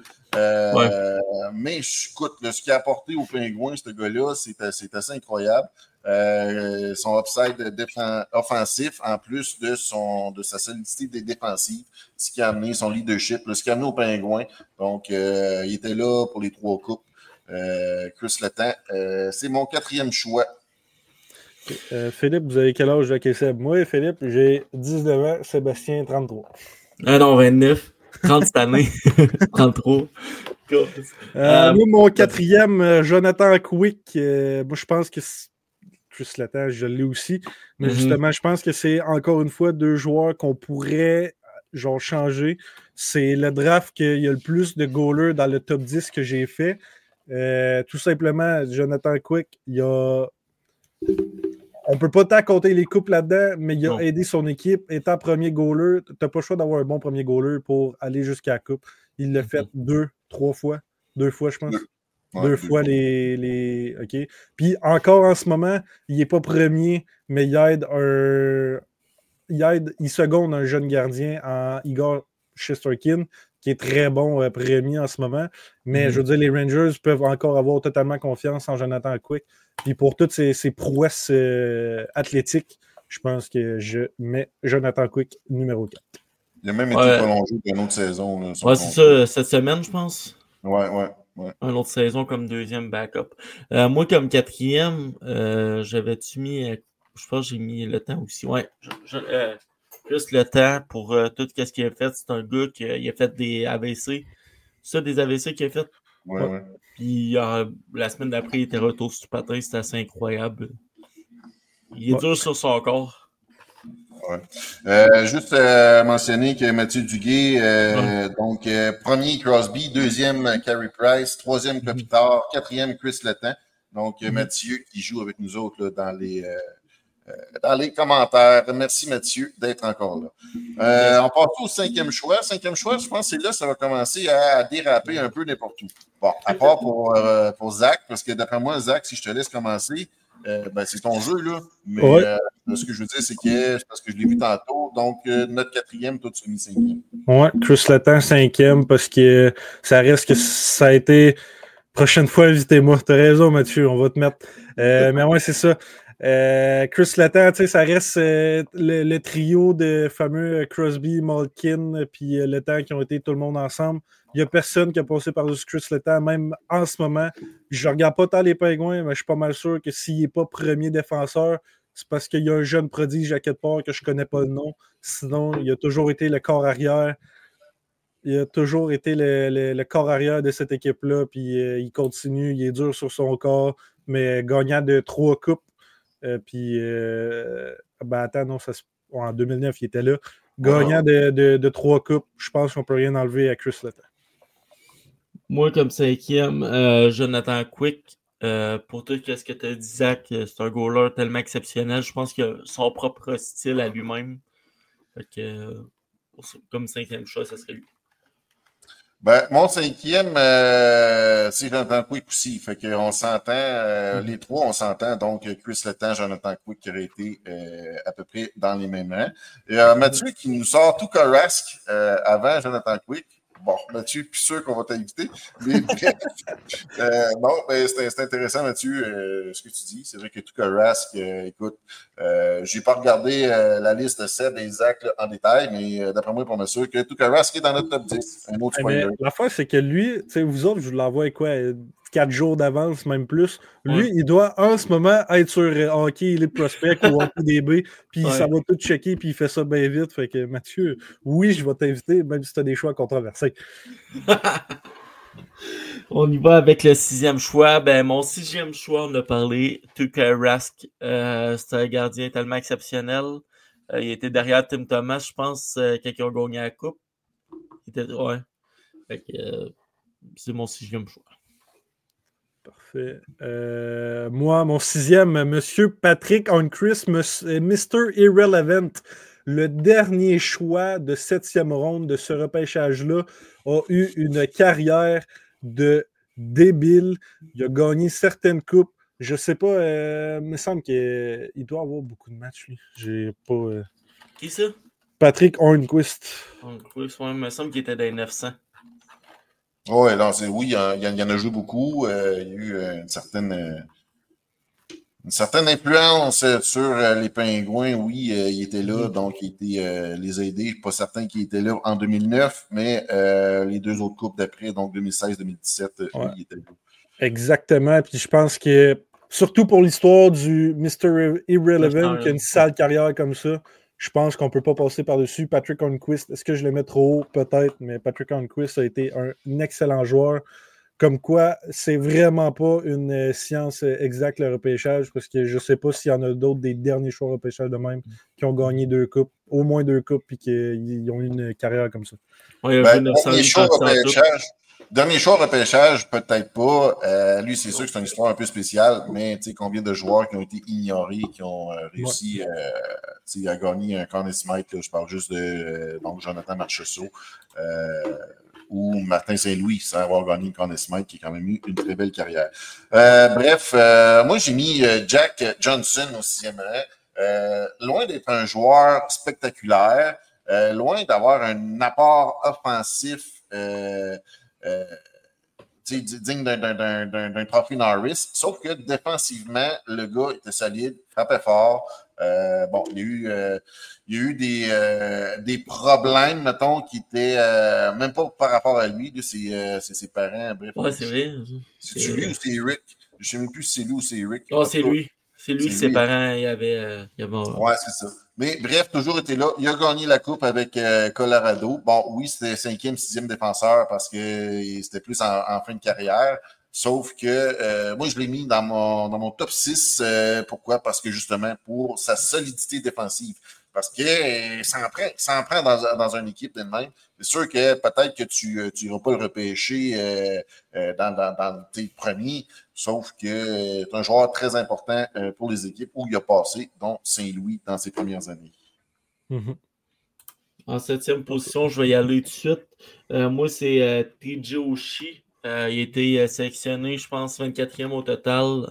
Mais écoute, ce qu'il a apporté aux Pingouins, ce gars-là, c'est assez incroyable. Son upside offensif, en plus de sa solidité des défensives, ce qui a amené son leadership, ce qui a amené aux Pingouins. Donc, il était là pour les 3 coupes. Chris Letang, c'est mon 4e choix. Philippe, vous avez quel âge, Jacques et Seb? Moi, Philippe, j'ai 19 ans, Sébastien, 33. Ah non, 29. 30 cette année. 33. Moi, mon 4e, Jonathan Quick. Moi, je pense que Chris Letang, je l'ai aussi. Mais justement, je pense que c'est encore une fois 2 joueurs qu'on pourrait changer. C'est le draft qu'il y a le plus de goalers dans le top 10 que j'ai fait. Tout simplement, Jonathan Quick, il a... On ne peut pas tant compter les coupes là-dedans, mais il a aidé son équipe. Étant premier goaler, tu n'as pas le choix d'avoir un bon premier goaler pour aller jusqu'à la coupe. Il l'a fait 2-3 fois. 2 fois, je pense. Deux fois les... OK. Puis encore en ce moment, il n'est pas premier, mais il seconde un jeune gardien en Igor Shesterkin, qui est très bon premier en ce moment. Mais je veux dire, les Rangers peuvent encore avoir totalement confiance en Jonathan Quick. Puis pour toutes ces prouesses athlétiques, je pense que je mets Jonathan Quick numéro 4. Il a même été prolongé d'une autre saison. C'est ça, cette semaine, je pense. Ouais. Une autre saison comme 2e backup. Moi, comme 4e, j'avais-tu mis... je pense que j'ai mis le temps aussi. Ouais. Juste le temps pour tout ce qu'il a fait. C'est un gars qui a fait des AVC ça, des AVC qu'il a fait. Ouais. Puis la semaine d'après, il était retour sur le patin. C'était assez incroyable. Il est dur sur son corps. Ouais. Juste mentionner que Mathieu Duguay, donc premier Crosby, deuxième Carey Price, troisième Kopitar, quatrième Chris Letang. Donc Mathieu qui joue avec nous autres là, dans les commentaires. Merci Mathieu d'être encore là. On passe au cinquième choix. Cinquième choix, je pense que c'est là que ça va commencer à déraper un peu n'importe où. Bon, à part pour Zach, parce que d'après moi, Zach, si je te laisse commencer, c'est ton jeu, là. Mais ce que je veux dire, c'est que parce que je l'ai vu tantôt, donc notre quatrième, toi, tu as mis cinquième. Ouais, Chris Letang, cinquième, parce que ça reste que ça a été. Prochaine fois, invitez-moi. T'as raison, Mathieu, on va te mettre. Mais ouais, c'est ça. Chris Letang, tu sais, ça reste le trio de fameux Crosby, Malkin, puis Letang qui ont été tout le monde ensemble. Il n'y a personne qui a passé par-dessus Chris Letang, même en ce moment. Je ne regarde pas tant les Pingouins, mais je suis pas mal sûr que s'il n'est pas premier défenseur, c'est parce qu'il y a un jeune prodige à quelque part que je ne connais pas le nom. Sinon, il a toujours été le corps arrière. Il a toujours été le corps arrière de cette équipe-là, puis il continue, il est dur sur son corps, mais gagnant de 3 coupes. En 2009, il était là. Gagnant de 3 coupes, je pense qu'on ne peut rien enlever à Chris Letang. Moi, comme cinquième, Jonathan Quick. Pour tout ce que tu as dit, Zach, c'est un goaler tellement exceptionnel. Je pense qu'il a son propre style à lui-même. Fait que, comme cinquième choix, ça serait lui. Mon cinquième, c'est Jonathan Quick aussi. Fait qu'on s'entend, les trois, on s'entend. Donc, Chris Letang, Jonathan Quick qui aurait été à peu près dans les mêmes rangs. Mathieu qui nous sort tout Rask avant Jonathan Quick. Bon, Mathieu, plus sûr qu'on va t'inviter. Mais c'est intéressant, Mathieu, ce que tu dis. C'est vrai que Tuukka Rask, écoute, j'ai pas regardé la liste de Seb et Zach là, en détail, mais d'après moi, pour m'assurer que Tuukka Rask est dans notre top 10. Un autre spoiler. L'affaire, c'est que lui, tu sais, vous autres, je vous l'envoie 4 jours d'avance, même plus. Lui, il doit en ce moment être sur Hockey Elite Prospect ou Hockey DB, puis ça va tout checker, puis il fait ça bien vite. Fait que Mathieu, oui, je vais t'inviter, même si tu as des choix controversés. On y va avec le 6e choix. Mon 6e choix, on a parlé, Tuukka Rask. C'est un gardien tellement exceptionnel. Il était derrière Tim Thomas, je pense, quand ils ont gagné la coupe. Fait que, c'est mon 6e choix. Parfait. Moi, mon 6e, Monsieur Patrick Hornqvist, Mr. Irrelevant. Le dernier choix de 7e ronde de ce repêchage-là a eu une carrière de débile. Il a gagné certaines coupes. Je ne sais pas, il me semble qu'il doit avoir beaucoup de matchs, lui. J'ai pas. Qui ça? Patrick Hornqvist. Hornqvist, il me semble qu'il était dans les 900. Oui, il y en a joué beaucoup. Il y a eu une certaine influence sur les Pingouins. Oui, il était là, donc il était les a aidés. Je ne suis pas certain qu'il était là en 2009, mais les 2 autres coupes d'après, donc 2016-2017, il était là. Exactement. Puis je pense que, surtout pour l'histoire du Mr. Irrelevant, qui a une sale carrière comme ça, je pense qu'on ne peut pas passer par-dessus. Patrick Hornqvist, est-ce que je le mets trop haut? Peut-être, mais Patrick Hornqvist a été un excellent joueur. Comme quoi, c'est vraiment pas une science exacte, le repêchage, parce que je ne sais pas s'il y en a d'autres des derniers choix repêchage de même qui ont gagné 2 coupes, au moins 2 coupes, puis qu'ils ont eu une carrière comme ça. Dernier choix repêchage, peut-être pas. Lui, c'est sûr que c'est une histoire un peu spéciale, mais tu sais, combien de joueurs qui ont été ignorés, qui ont réussi à gagner un Conn Smythe, là, je parle juste de donc Jonathan Marchessault ou Martin Saint-Louis, sans avoir gagné une Conn Smythe, qui a quand même eu une très belle carrière. Moi, j'ai mis Jack Johnson au 6e rang. Loin d'être un joueur spectaculaire, loin d'avoir un apport offensif digne d'un trophée Norris, sauf que défensivement, le gars était solide, frappait fort. Il y a eu des problèmes, mettons, qui étaient même pas par rapport à lui, de ses parents. Bref, ouais, c'est vrai. C'est lui ou c'est Eric? Je ne sais même plus si c'est lui ou c'est Eric. C'est lui. C'est lui que ses parents il avait Ouais, c'est ça. Mais bref, toujours été là. Il a gagné la coupe avec Colorado. Bon, oui, c'était 5e, 6e défenseur parce que c'était plus en fin de carrière. Sauf que moi, je l'ai mis dans mon top 6. Pourquoi? Parce que justement, pour sa solidité défensive. Parce que ça en prend dans une équipe de même. C'est sûr que peut-être que tu n'iras pas le repêcher dans tes premiers, sauf que c'est un joueur très important pour les équipes où il a passé, dont Saint-Louis dans ses premières années. Mm-hmm. En 7e position, je vais y aller tout de suite. Moi, c'est TJ Oshie. Il a été sélectionné, je pense, 24e au total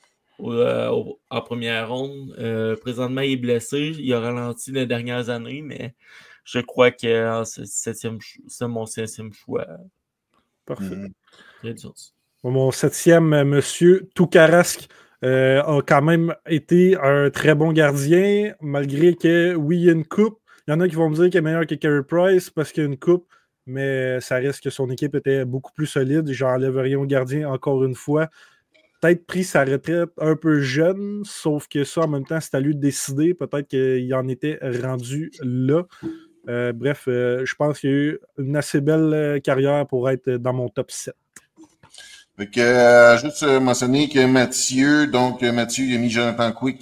en première ronde. Présentement, il est blessé. Il a ralenti les dernières années, mais je crois que c'est mon 7e choix. Parfait. Très dur. Mon 7e, monsieur Toukarask, a quand même été un très bon gardien, malgré que, oui, il y a une coupe. Il y en a qui vont me dire qu'il est meilleur que Carey Price parce qu'il y a une coupe, mais ça reste que son équipe était beaucoup plus solide. J'enlève rien au gardien, encore une fois. Peut-être pris sa retraite un peu jeune, sauf que ça, en même temps, c'est à lui de décider. Peut-être qu'il en était rendu là. Bref, je pense qu'il y a eu une assez belle carrière pour être dans mon top 7. Fait que, juste mentionner que Mathieu il a mis Jonathan Quick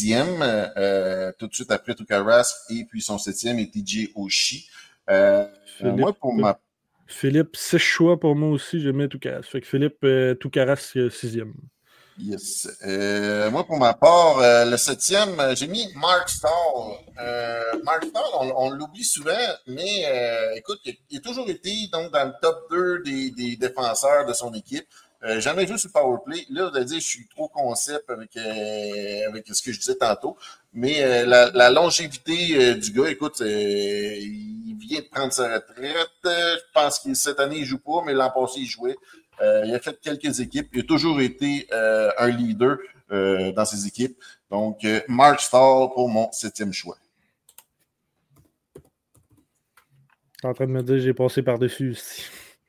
6e, tout de suite après Toukarask, et puis son 7e est TJ Oshie. Moi, pour ma... Philippe, 6 choix pour moi aussi, j'ai mis Toukarask. Fait que Philippe, Toukarask, 6e. Yes. Moi, pour ma part, le 7e, j'ai mis Mark Stahl. Mark Stahl, on l'oublie souvent, mais écoute, il a toujours été donc, dans le top 2 des défenseurs de son équipe. Jamais joué sur le powerplay. Là, vous allez dire, je suis trop concept avec ce que je disais tantôt. Mais la longévité du gars, écoute, il vient de prendre sa retraite. Je pense que cette année, il ne joue pas, mais l'an passé, il jouait. Il a fait quelques équipes. Il a toujours été un leader dans ses équipes. Donc, Mark Stahl pour mon 7e choix. Tu es en train de me dire que j'ai passé par-dessus ici.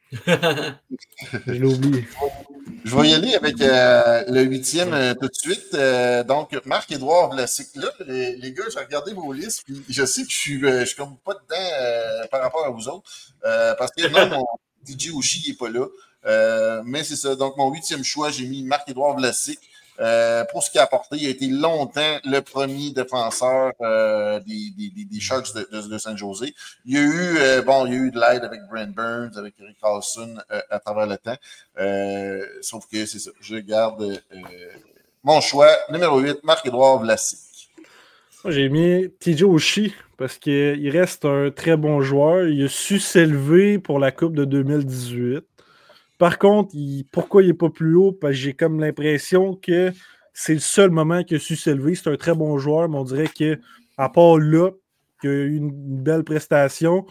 Je l'ai oublié. Je vais y aller avec le 8e tout de suite. Donc, Marc-Édouard Vlasic. Là, les gars, j'ai regardé vos listes, puis je sais que je suis comme pas dedans par rapport à vous autres. Parce que non, mon DJ Oshie n'est pas là. Mais c'est ça. Donc, mon 8e choix, j'ai mis Marc-Édouard Vlasic. Pour ce qu'il a apporté, il a été longtemps le premier défenseur des Sharks de San Jose. Il y a eu de l'aide avec Brent Burns, avec Eric Carlson à travers le temps. Sauf que c'est ça. Je garde mon choix, numéro 8, Marc-Édouard Vlasic. J'ai mis TJ Oshie parce qu'il reste un très bon joueur. Il a su s'élever pour la Coupe de 2018. Par contre, pourquoi il n'est pas plus haut? Parce que j'ai comme l'impression que c'est le seul moment qu'il a su s'élever. C'est un très bon joueur, mais on dirait qu'à part là, qu'il a eu une belle prestation,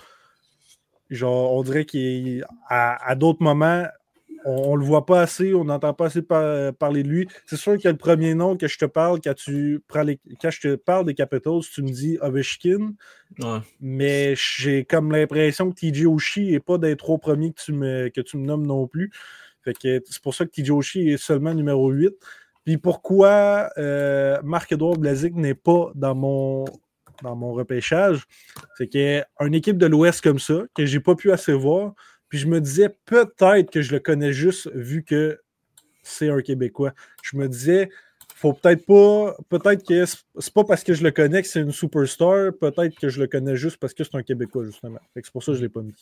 genre, on dirait qu'à d'autres moments, on ne le voit pas assez, on n'entend pas assez parler de lui. C'est sûr que le premier nom que je te parle, quand je te parle des Capitals, tu me dis Ovechkin. Ouais. Mais j'ai comme l'impression que TJ Oshie n'est pas des 3 premiers que tu me nommes non plus. Fait que c'est pour ça que TJ Oshie est seulement numéro 8. Puis pourquoi Marc-Édouard Vlasic n'est pas dans mon repêchage, c'est qu'une équipe de l'Ouest comme ça, que j'ai pas pu assez voir, puis je me disais peut-être que je le connais juste vu que c'est un Québécois. Je me disais, faut peut-être que c'est pas parce que je le connais que c'est une superstar, peut-être que je le connais juste parce que c'est un Québécois, justement. Fait que c'est pour ça que je l'ai pas mis.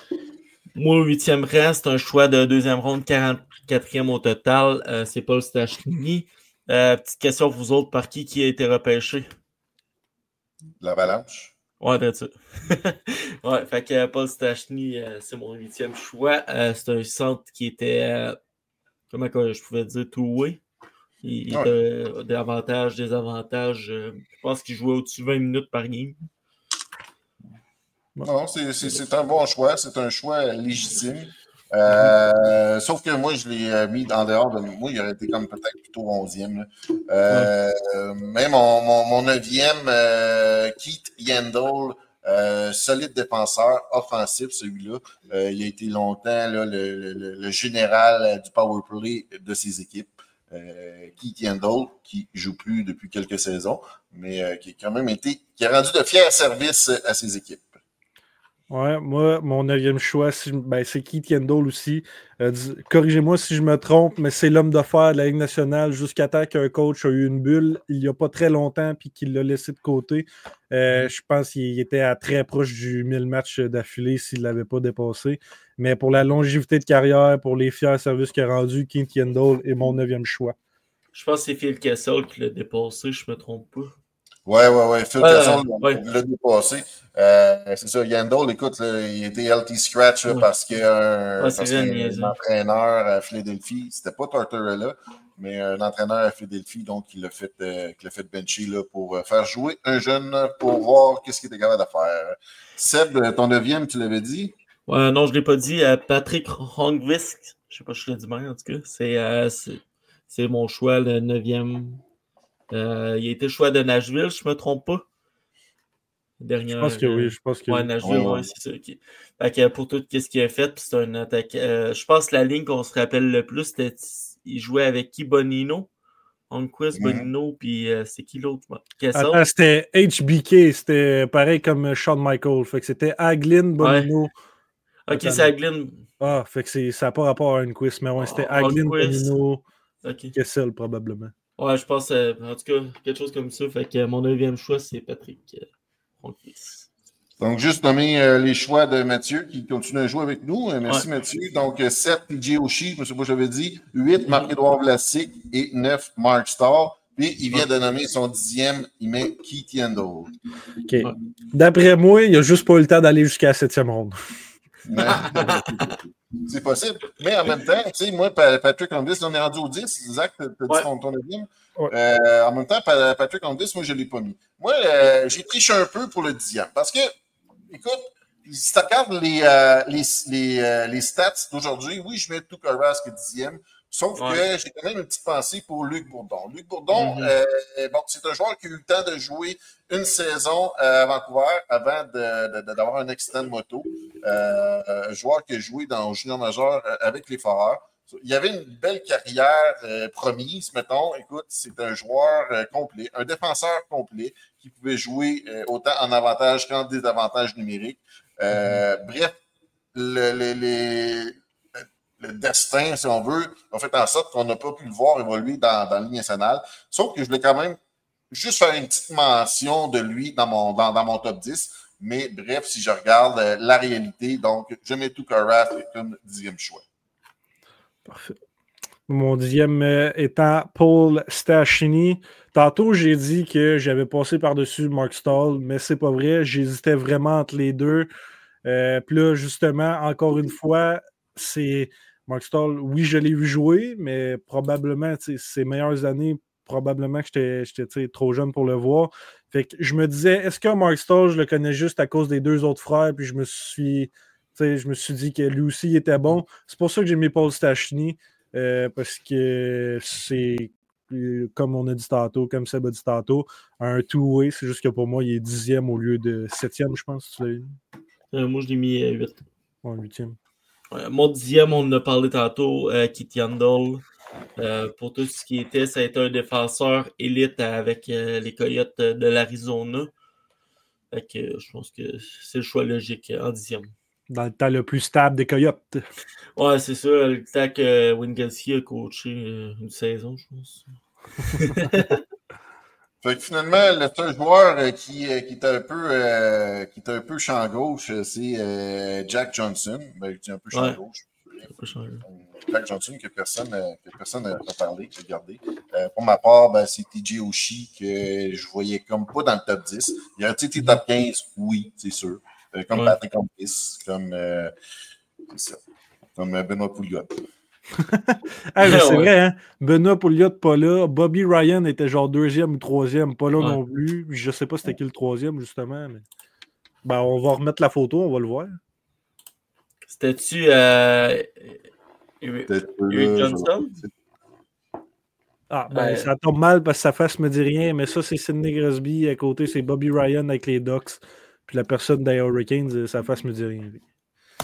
Moi, au 8e rang, c'est un choix de 2e ronde, 44e au total. C'est Paul Stastny. Petite question pour vous autres, par qui a été repêché? L'Avalanche. Ouais, that's it. Ouais, fait que Paul Stastny, c'est mon 8e choix. C'est un centre qui était, comment je pouvais dire, two-way. Il était des avantages, des avantages. Je pense qu'il jouait au-dessus de 20 minutes par game. Non, c'est un bon choix. C'est un choix légitime. Sauf que moi, je l'ai mis en dehors de moi. Il aurait été comme peut-être plutôt 11e. Mais mon 9e, Keith Yandel, solide défenseur, offensif, celui-là. Il a été longtemps là, le général du power play de ses équipes. Keith Yandle, qui joue plus depuis quelques saisons, mais qui a quand même qui a rendu de fiers services à ses équipes. Ouais, moi, mon 9e choix, c'est Keith Yandle aussi. Corrigez-moi si je me trompe, mais c'est l'homme d'affaires de la Ligue nationale jusqu'à temps qu'un coach a eu une bulle il n'y a pas très longtemps puis qu'il l'a laissé de côté. Je pense qu'il était à très proche du 1000 matchs d'affilée s'il ne l'avait pas dépassé. Mais pour la longévité de carrière, pour les fiers services qu'il a rendus, Keith Yandle est mon 9e choix. Je pense que c'est Phil Kessel qui l'a dépassé, je me trompe pas. Ouais. Phil Kessel l'a dépassé. C'est ça, Yandle, écoute, là, il était healthy scratch là, parce qu'il y a un entraîneur à Philadelphie. C'était pas Tortorella, mais un entraîneur à Philadelphie, donc il l'a fait bencher là, pour faire jouer un jeune pour voir qu'est-ce qu'il était capable de faire. Seb, ton 9e, tu l'avais dit? Ouais, non, je ne l'ai pas dit. Patrick Hongvist, je sais pas si je l'ai dit bien, en tout cas. C'est mon choix, le 9e. Il a été le choix de Nashville, je ne me trompe pas. Je pense que oui. Nashville, c'est ça. Okay. Fait que pour tout ce qu'il a fait, puis c'est un attaque. Je pense que la ligne qu'on se rappelle le plus, c'était il jouait avec qui? Bonino? Hongvist, Bonino, puis c'est qui l'autre? Attends, c'était HBK, c'était pareil comme Shawn Michaels. Fait que c'était Hagelin, Bonino. Ouais. Ok, c'est Hagelin. Ah, fait que ça n'a pas rapport à Hongvist, mais ouais, c'était Hagelin, Bonino, Kessel probablement. Ouais, je pense, en tout cas, quelque chose comme ça. Fait que mon 9e choix, c'est Patrick Hongvist. Donc, juste nommer les choix de Mathieu qui continue à jouer avec nous. Merci, Mathieu. Donc, 7, PJ Oshie, je sais pas si j'avais dit. 8, Marc-Édouard Vlasic et 9, Mark Stahl. Puis, il vient de nommer son 10e, il met Keith Yandle. OK. Ouais. D'après moi, il n'a juste pas eu le temps d'aller jusqu'à la 7e ronde. C'est possible. Mais en même temps, tu sais, moi, Patrick Hongvist, on est rendu au 10. Zach, tu as dit ton 9e. Ouais. En même temps, Patrick Hongvist, moi, je ne l'ai pas mis. Moi, j'ai triché un peu pour le 10e. Parce que, écoute, si tu regardes les stats d'aujourd'hui, oui, je mets Tuukka Rask 10e. Sauf que j'ai quand même une petite pensée pour Luc Bourdon. Luc Bourdon, c'est un joueur qui a eu le temps de jouer une saison à Vancouver avant d'avoir un accident de moto. Un joueur qui a joué dans le junior majeur avec les Foreurs. Il y avait une belle carrière promise, mettons. Écoute, c'est un joueur complet, un défenseur complet qui pouvait jouer autant en avantage qu'en désavantage numérique. Bref, le destin, si on veut, a fait en sorte qu'on n'a pas pu le voir évoluer dans la Ligue nationale. Sauf que je voulais quand même juste faire une petite mention de lui dans mon top 10. Mais bref, si je regarde la réalité, donc je mets Tuukka Rask comme 10e choix. Parfait. Mon 10e étant Paul Stachny. Tantôt, j'ai dit que j'avais passé par-dessus Mark Stahl, mais c'est pas vrai. J'hésitais vraiment entre les deux. Puis là, justement, encore une fois, c'est Mark Stahl, oui, je l'ai vu jouer, mais probablement, ses meilleures années, probablement que j'étais trop jeune pour le voir. Fait que je me disais, est-ce que Mark Stahl, je le connais juste à cause des deux autres frères, puis je me suis dit que lui aussi, il était bon. C'est pour ça que j'ai mis Paul Stachny, parce que c'est, comme on a dit tantôt, comme Seb a dit tantôt, un two-way. C'est juste que pour moi, il est 10e au lieu de 7e, je pense. Tu l'as eu. Moi, je l'ai mis 8. Ouais, 8e. Mon 10e, on en a parlé tantôt, Keith Yandle. Pour tout ce qui était, ça a été un défenseur élite avec les Coyotes de l'Arizona. Fait que je pense que c'est le choix logique en 10e. Dans le temps le plus stable des Coyotes. Ouais, c'est ça. Le temps que Wingalski a coaché une saison, je pense. Fait que finalement, le seul joueur qui est un peu champ gauche, c'est Jack Johnson. Ben, je dis un peu champ gauche. Jack Johnson que personne n'a parlé, que j'ai gardé. Pour ma part, ben, c'est TJ Oshie que je voyais comme pas dans le top 10. Il y a été top 15, oui, c'est sûr. Comme Patrick Hongvist, comme Benoît Pouliot. C'est vrai, hein? Benoît Pouliot pas là. Bobby Ryan était genre 2e ou 3e, pas là non plus. Je sais pas c'était qui le 3e, justement. Mais... Ben, on va remettre la photo, on va le voir. C'était-tu Eric Johnson? Ah, ben, ça tombe mal parce que sa face me dit rien, mais ça, c'est Sidney Crosby. À côté, c'est Bobby Ryan avec les Ducks. Puis la personne des Hurricanes, sa face me dit rien.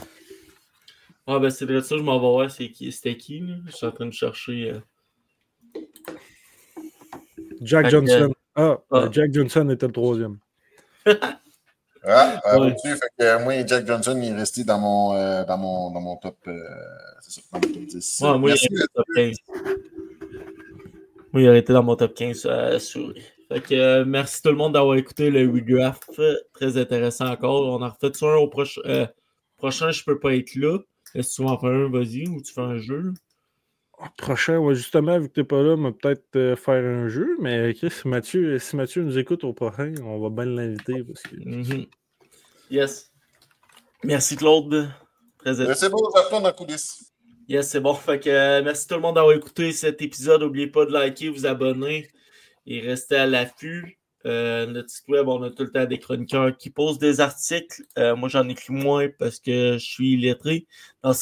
Ah, ben, c'est vrai ça, je m'en vais voir c'était qui. Je suis en train de chercher. Jack Fait Johnson. que, Jack Johnson était le troisième. Ouais. Fait que moi, Jack Johnson, il est resté dans mon top. C'est ça, dans mon top 10. Ouais, moi, Merci, il est top 15. Moi, il aurait été dans mon top 15 souris. Fait que merci tout le monde d'avoir écouté le redraft. Très intéressant encore. On en refait ça un au prochain. Prochain, je peux pas être là. Est-ce que tu vas en faire un, vas-y, ou tu fais un jeu? Prochain, ouais, justement, vu que t'es pas là, on va peut-être faire un jeu, mais Chris, si Mathieu nous écoute au prochain, on va bien l'inviter. Parce que... Yes. Merci Claude. Très c'est beau, ça retourne en coulisses. Yes, c'est bon. Fait que merci tout le monde d'avoir écouté cet épisode. N'oubliez pas de liker, vous abonner et rester à l'affût. Notre site web, on a tout le temps des chroniqueurs qui posent des articles. Moi, j'en écris moins parce que je suis illettré. Moi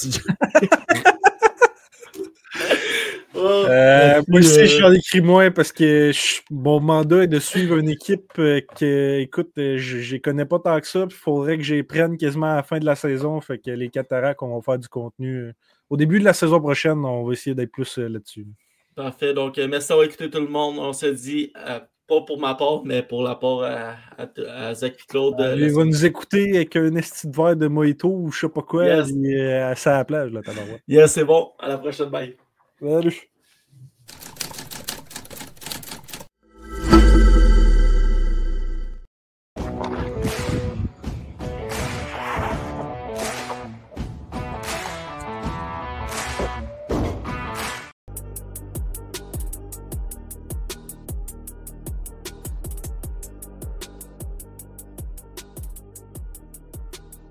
aussi, j'en écris moins parce que mon mandat est de suivre une équipe que, écoute, je les connais pas tant que ça. Il faudrait que je les prenne quasiment à la fin de la saison. Fait que les Cataractes, on va faire du contenu. Au début de la saison prochaine, on va essayer d'être plus là-dessus. Parfait. Donc, merci d'avoir écouté tout le monde. On se dit, pas pour ma part, mais pour la part à Zach et Claude. Il va nous écouter avec un esti de verre de mojito ou je sais pas quoi. Yes. À la plage, là, tabarouette. Yes, c'est bon. À la prochaine. Bye. Salut.